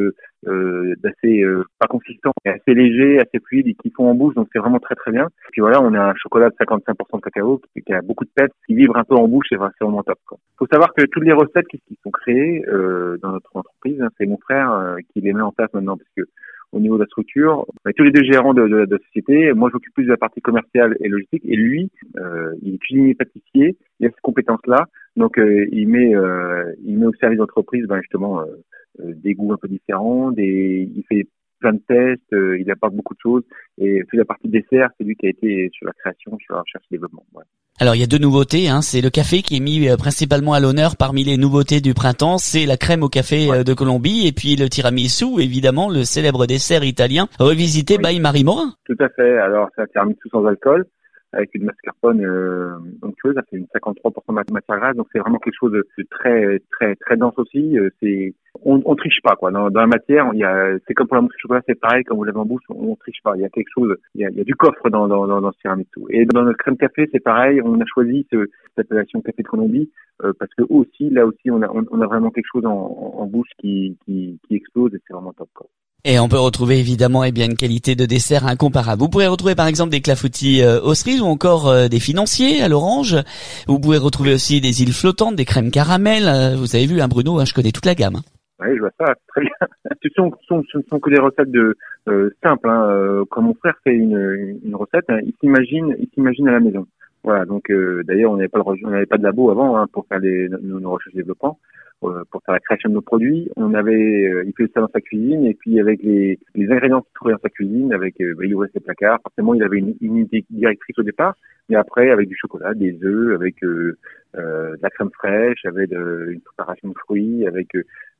d'assez pas consistant, assez léger, assez fluide et qui fond en bouche, donc c'est vraiment très très bien. Puis voilà, on a un chocolat de 55% de cacao qui a beaucoup de peps, qui vibre un peu en bouche, c'est vraiment top, quoi. Faut savoir que toutes les recettes qui sont créées dans notre entreprise, hein, c'est mon frère qui les met en place maintenant, parce que au niveau de la structure, on est tous les deux gérants de la société. Moi, j'occupe plus de la partie commerciale et logistique, et lui, il est cuisinier pâtissier, il a ces compétences-là, donc il met au service d'entreprise, justement, des goûts un peu différents, il fait plein de tests, il apporte beaucoup de choses, et puis la partie dessert, c'est lui qui a été sur la création, sur la recherche et développement. Ouais.
Alors il y a 2 nouveautés, hein. C'est le café qui est mis principalement à l'honneur parmi les nouveautés du printemps, c'est la crème au café de Colombie, et puis le tiramisu, évidemment, le célèbre dessert italien revisité by Marie Morin.
Tout à fait, alors c'est un tiramisu sans alcool, avec une mascarpone onctueuse, ça fait une 53% de matière grasse, donc c'est vraiment quelque chose de très très très dense aussi. On triche pas, quoi. Dans la matière, c'est comme pour la mousse au chocolat, c'est pareil, quand vous l'avez en bouche, on triche pas. Il y a quelque chose, il y a du coffre dans ce tiramisu. Et dans notre crème café, c'est pareil, on a choisi cette appellation café de Colombie parce que là aussi, on a vraiment quelque chose en bouche qui explose, et c'est vraiment top, quoi.
Et on peut retrouver évidemment une qualité de dessert incomparable. Vous pourrez retrouver par exemple des clafoutis aux cerises ou encore des financiers à l'orange. Vous pouvez retrouver aussi des îles flottantes, des crèmes caramel. Vous avez vu, hein, Bruno, je connais toute la gamme.
Oui, je vois ça, très bien. Ce ne sont que des recettes simples. Hein. Quand mon frère fait une recette, hein, il s'imagine à la maison. Voilà, donc d'ailleurs on n'avait pas de labo avant, hein, pour faire nos recherches et développement. Pour faire la création de nos produits, il fait ça dans sa cuisine, et puis avec les ingrédients qu'il trouvait dans sa cuisine, il ouvrait ses placards. Forcément, il avait une idée directrice au départ, mais après avec du chocolat, des œufs, avec de la crème fraîche, avec une préparation de fruits, avec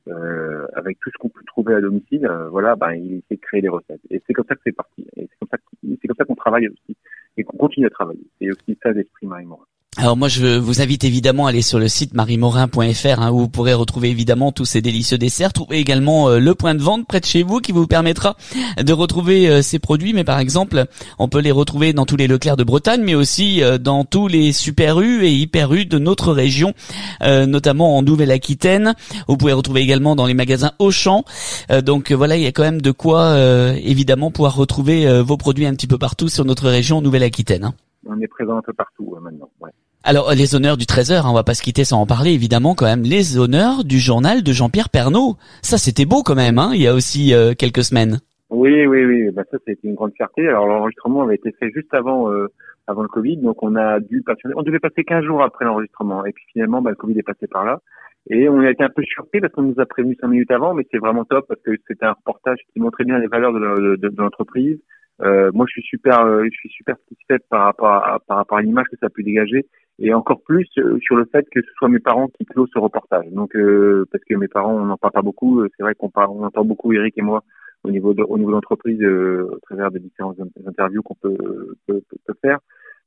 tout ce qu'on peut trouver à domicile. Il essaie de créer des recettes, et c'est comme ça que c'est parti. Et c'est comme ça qu'on travaille aussi, et qu'on continue à travailler. C'est aussi ça l'esprit Marie Morin.
Alors moi je vous invite évidemment à aller sur le site mariemorin.fr, hein, où vous pourrez retrouver évidemment tous ces délicieux desserts. Trouvez également le point de vente près de chez vous qui vous permettra de retrouver ces produits. Mais par exemple, on peut les retrouver dans tous les Leclerc de Bretagne, mais aussi dans tous les Super U et Hyper U de notre région, notamment en Nouvelle-Aquitaine. Vous pouvez retrouver également dans les magasins Auchan. Donc voilà, il y a quand même de quoi évidemment pouvoir retrouver vos produits un petit peu partout sur notre région Nouvelle-Aquitaine, hein.
On est présent un peu partout maintenant. Ouais.
Alors les honneurs du 13h, on va pas se quitter sans en parler évidemment quand même. Les honneurs du journal de Jean-Pierre Pernaut. Ça c'était beau quand même, hein, il y a aussi quelques semaines.
Oui. Ça c'était une grande fierté. Alors l'enregistrement avait été fait juste avant le Covid, donc on devait passer 15 jours après l'enregistrement, et puis finalement le Covid est passé par là. Et on a été un peu surpris parce qu'on nous a prévenu 5 minutes avant, mais c'est vraiment top parce que c'était un reportage qui montrait bien les valeurs de l'entreprise. Moi, je suis super satisfaite par rapport à l'image que ça a pu dégager, et encore plus sur le fait que ce soit mes parents qui closent ce reportage. Donc, parce que mes parents, on n'en parle pas beaucoup. C'est vrai qu'on entend beaucoup Eric et moi au niveau de l'entreprise, au travers des différentes interviews qu'on peut faire.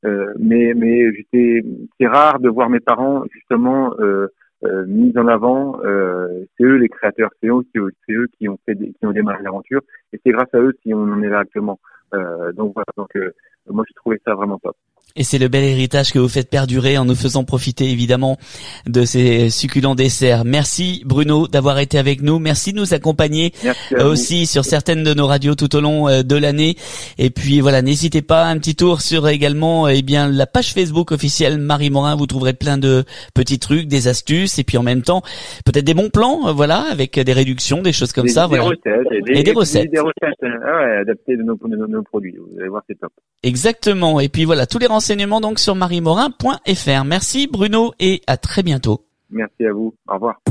Mais c'est rare de voir mes parents justement mis en avant. C'est eux les créateurs, c'est eux qui ont démarré l'aventure, et c'est grâce à eux si on en est là actuellement. Donc moi j'ai trouvé ça vraiment top.
Et c'est le bel héritage que vous faites perdurer en nous faisant profiter évidemment de ces succulents desserts. Merci Bruno d'avoir été avec nous. Merci de nous accompagner aussi sur certaines de nos radios tout au long de l'année. Et puis voilà, n'hésitez pas, un petit tour sur également la page Facebook officielle Marie Morin. Vous trouverez plein de petits trucs, des astuces, et puis en même temps peut-être des bons plans, avec des réductions, des choses comme ça. Des recettes. Des recettes
adaptées de nos produits. Vous allez voir, c'est top.
Exactement. Et puis voilà, tous les renseignements donc sur mariemorin.fr. Merci Bruno et à très bientôt.
Merci à vous. Au revoir.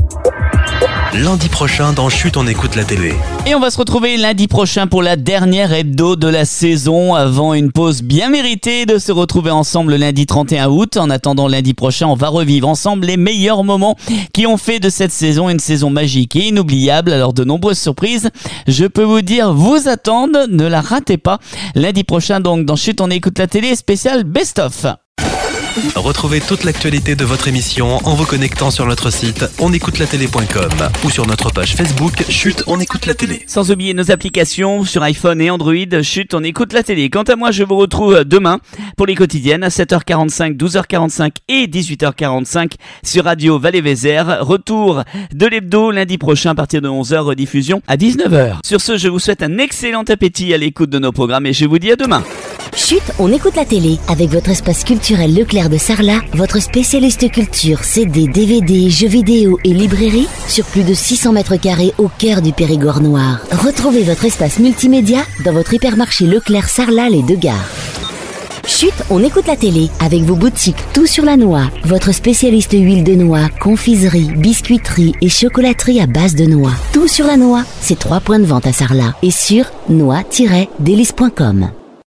Lundi prochain dans Chut, on écoute la télé.
Et on va se retrouver lundi prochain pour la dernière hebdo de la saison, avant une pause bien méritée de se retrouver ensemble le lundi 31 août. En attendant lundi prochain, on va revivre ensemble les meilleurs moments qui ont fait de cette saison une saison magique et inoubliable. Alors de nombreuses surprises, je peux vous dire, vous attendent, ne la ratez pas. Lundi prochain donc dans Chut, on écoute la télé spéciale Best of.
Retrouvez toute l'actualité de votre émission en vous connectant sur notre site onécoutelatélé.com ou sur notre page Facebook Chut, on écoute la télé.
Sans oublier nos applications sur iPhone et Android. Chut, on écoute la télé. Quant à moi, je vous retrouve demain pour les quotidiennes à 7h45, 12h45 et 18h45 sur Radio Valais-Vézère. Retour de l'hebdo lundi prochain à partir de 11h, rediffusion à 19h. Sur ce, je vous souhaite un excellent appétit à l'écoute de nos programmes et je vous dis à demain.
Chut, on écoute la télé avec votre espace culturel Leclerc de Sarlat, votre spécialiste culture, CD, DVD, jeux vidéo et librairie sur plus de 600 mètres carrés au cœur du Périgord noir. Retrouvez votre espace multimédia dans votre hypermarché Leclerc Sarlat les Deux Gares. Chut, on écoute la télé avec vos boutiques Tout sur la noix, votre spécialiste huile de noix, confiserie, biscuiterie et chocolaterie à base de noix. Tout sur la noix, c'est 3 points de vente à Sarlat et sur noix-délice.com.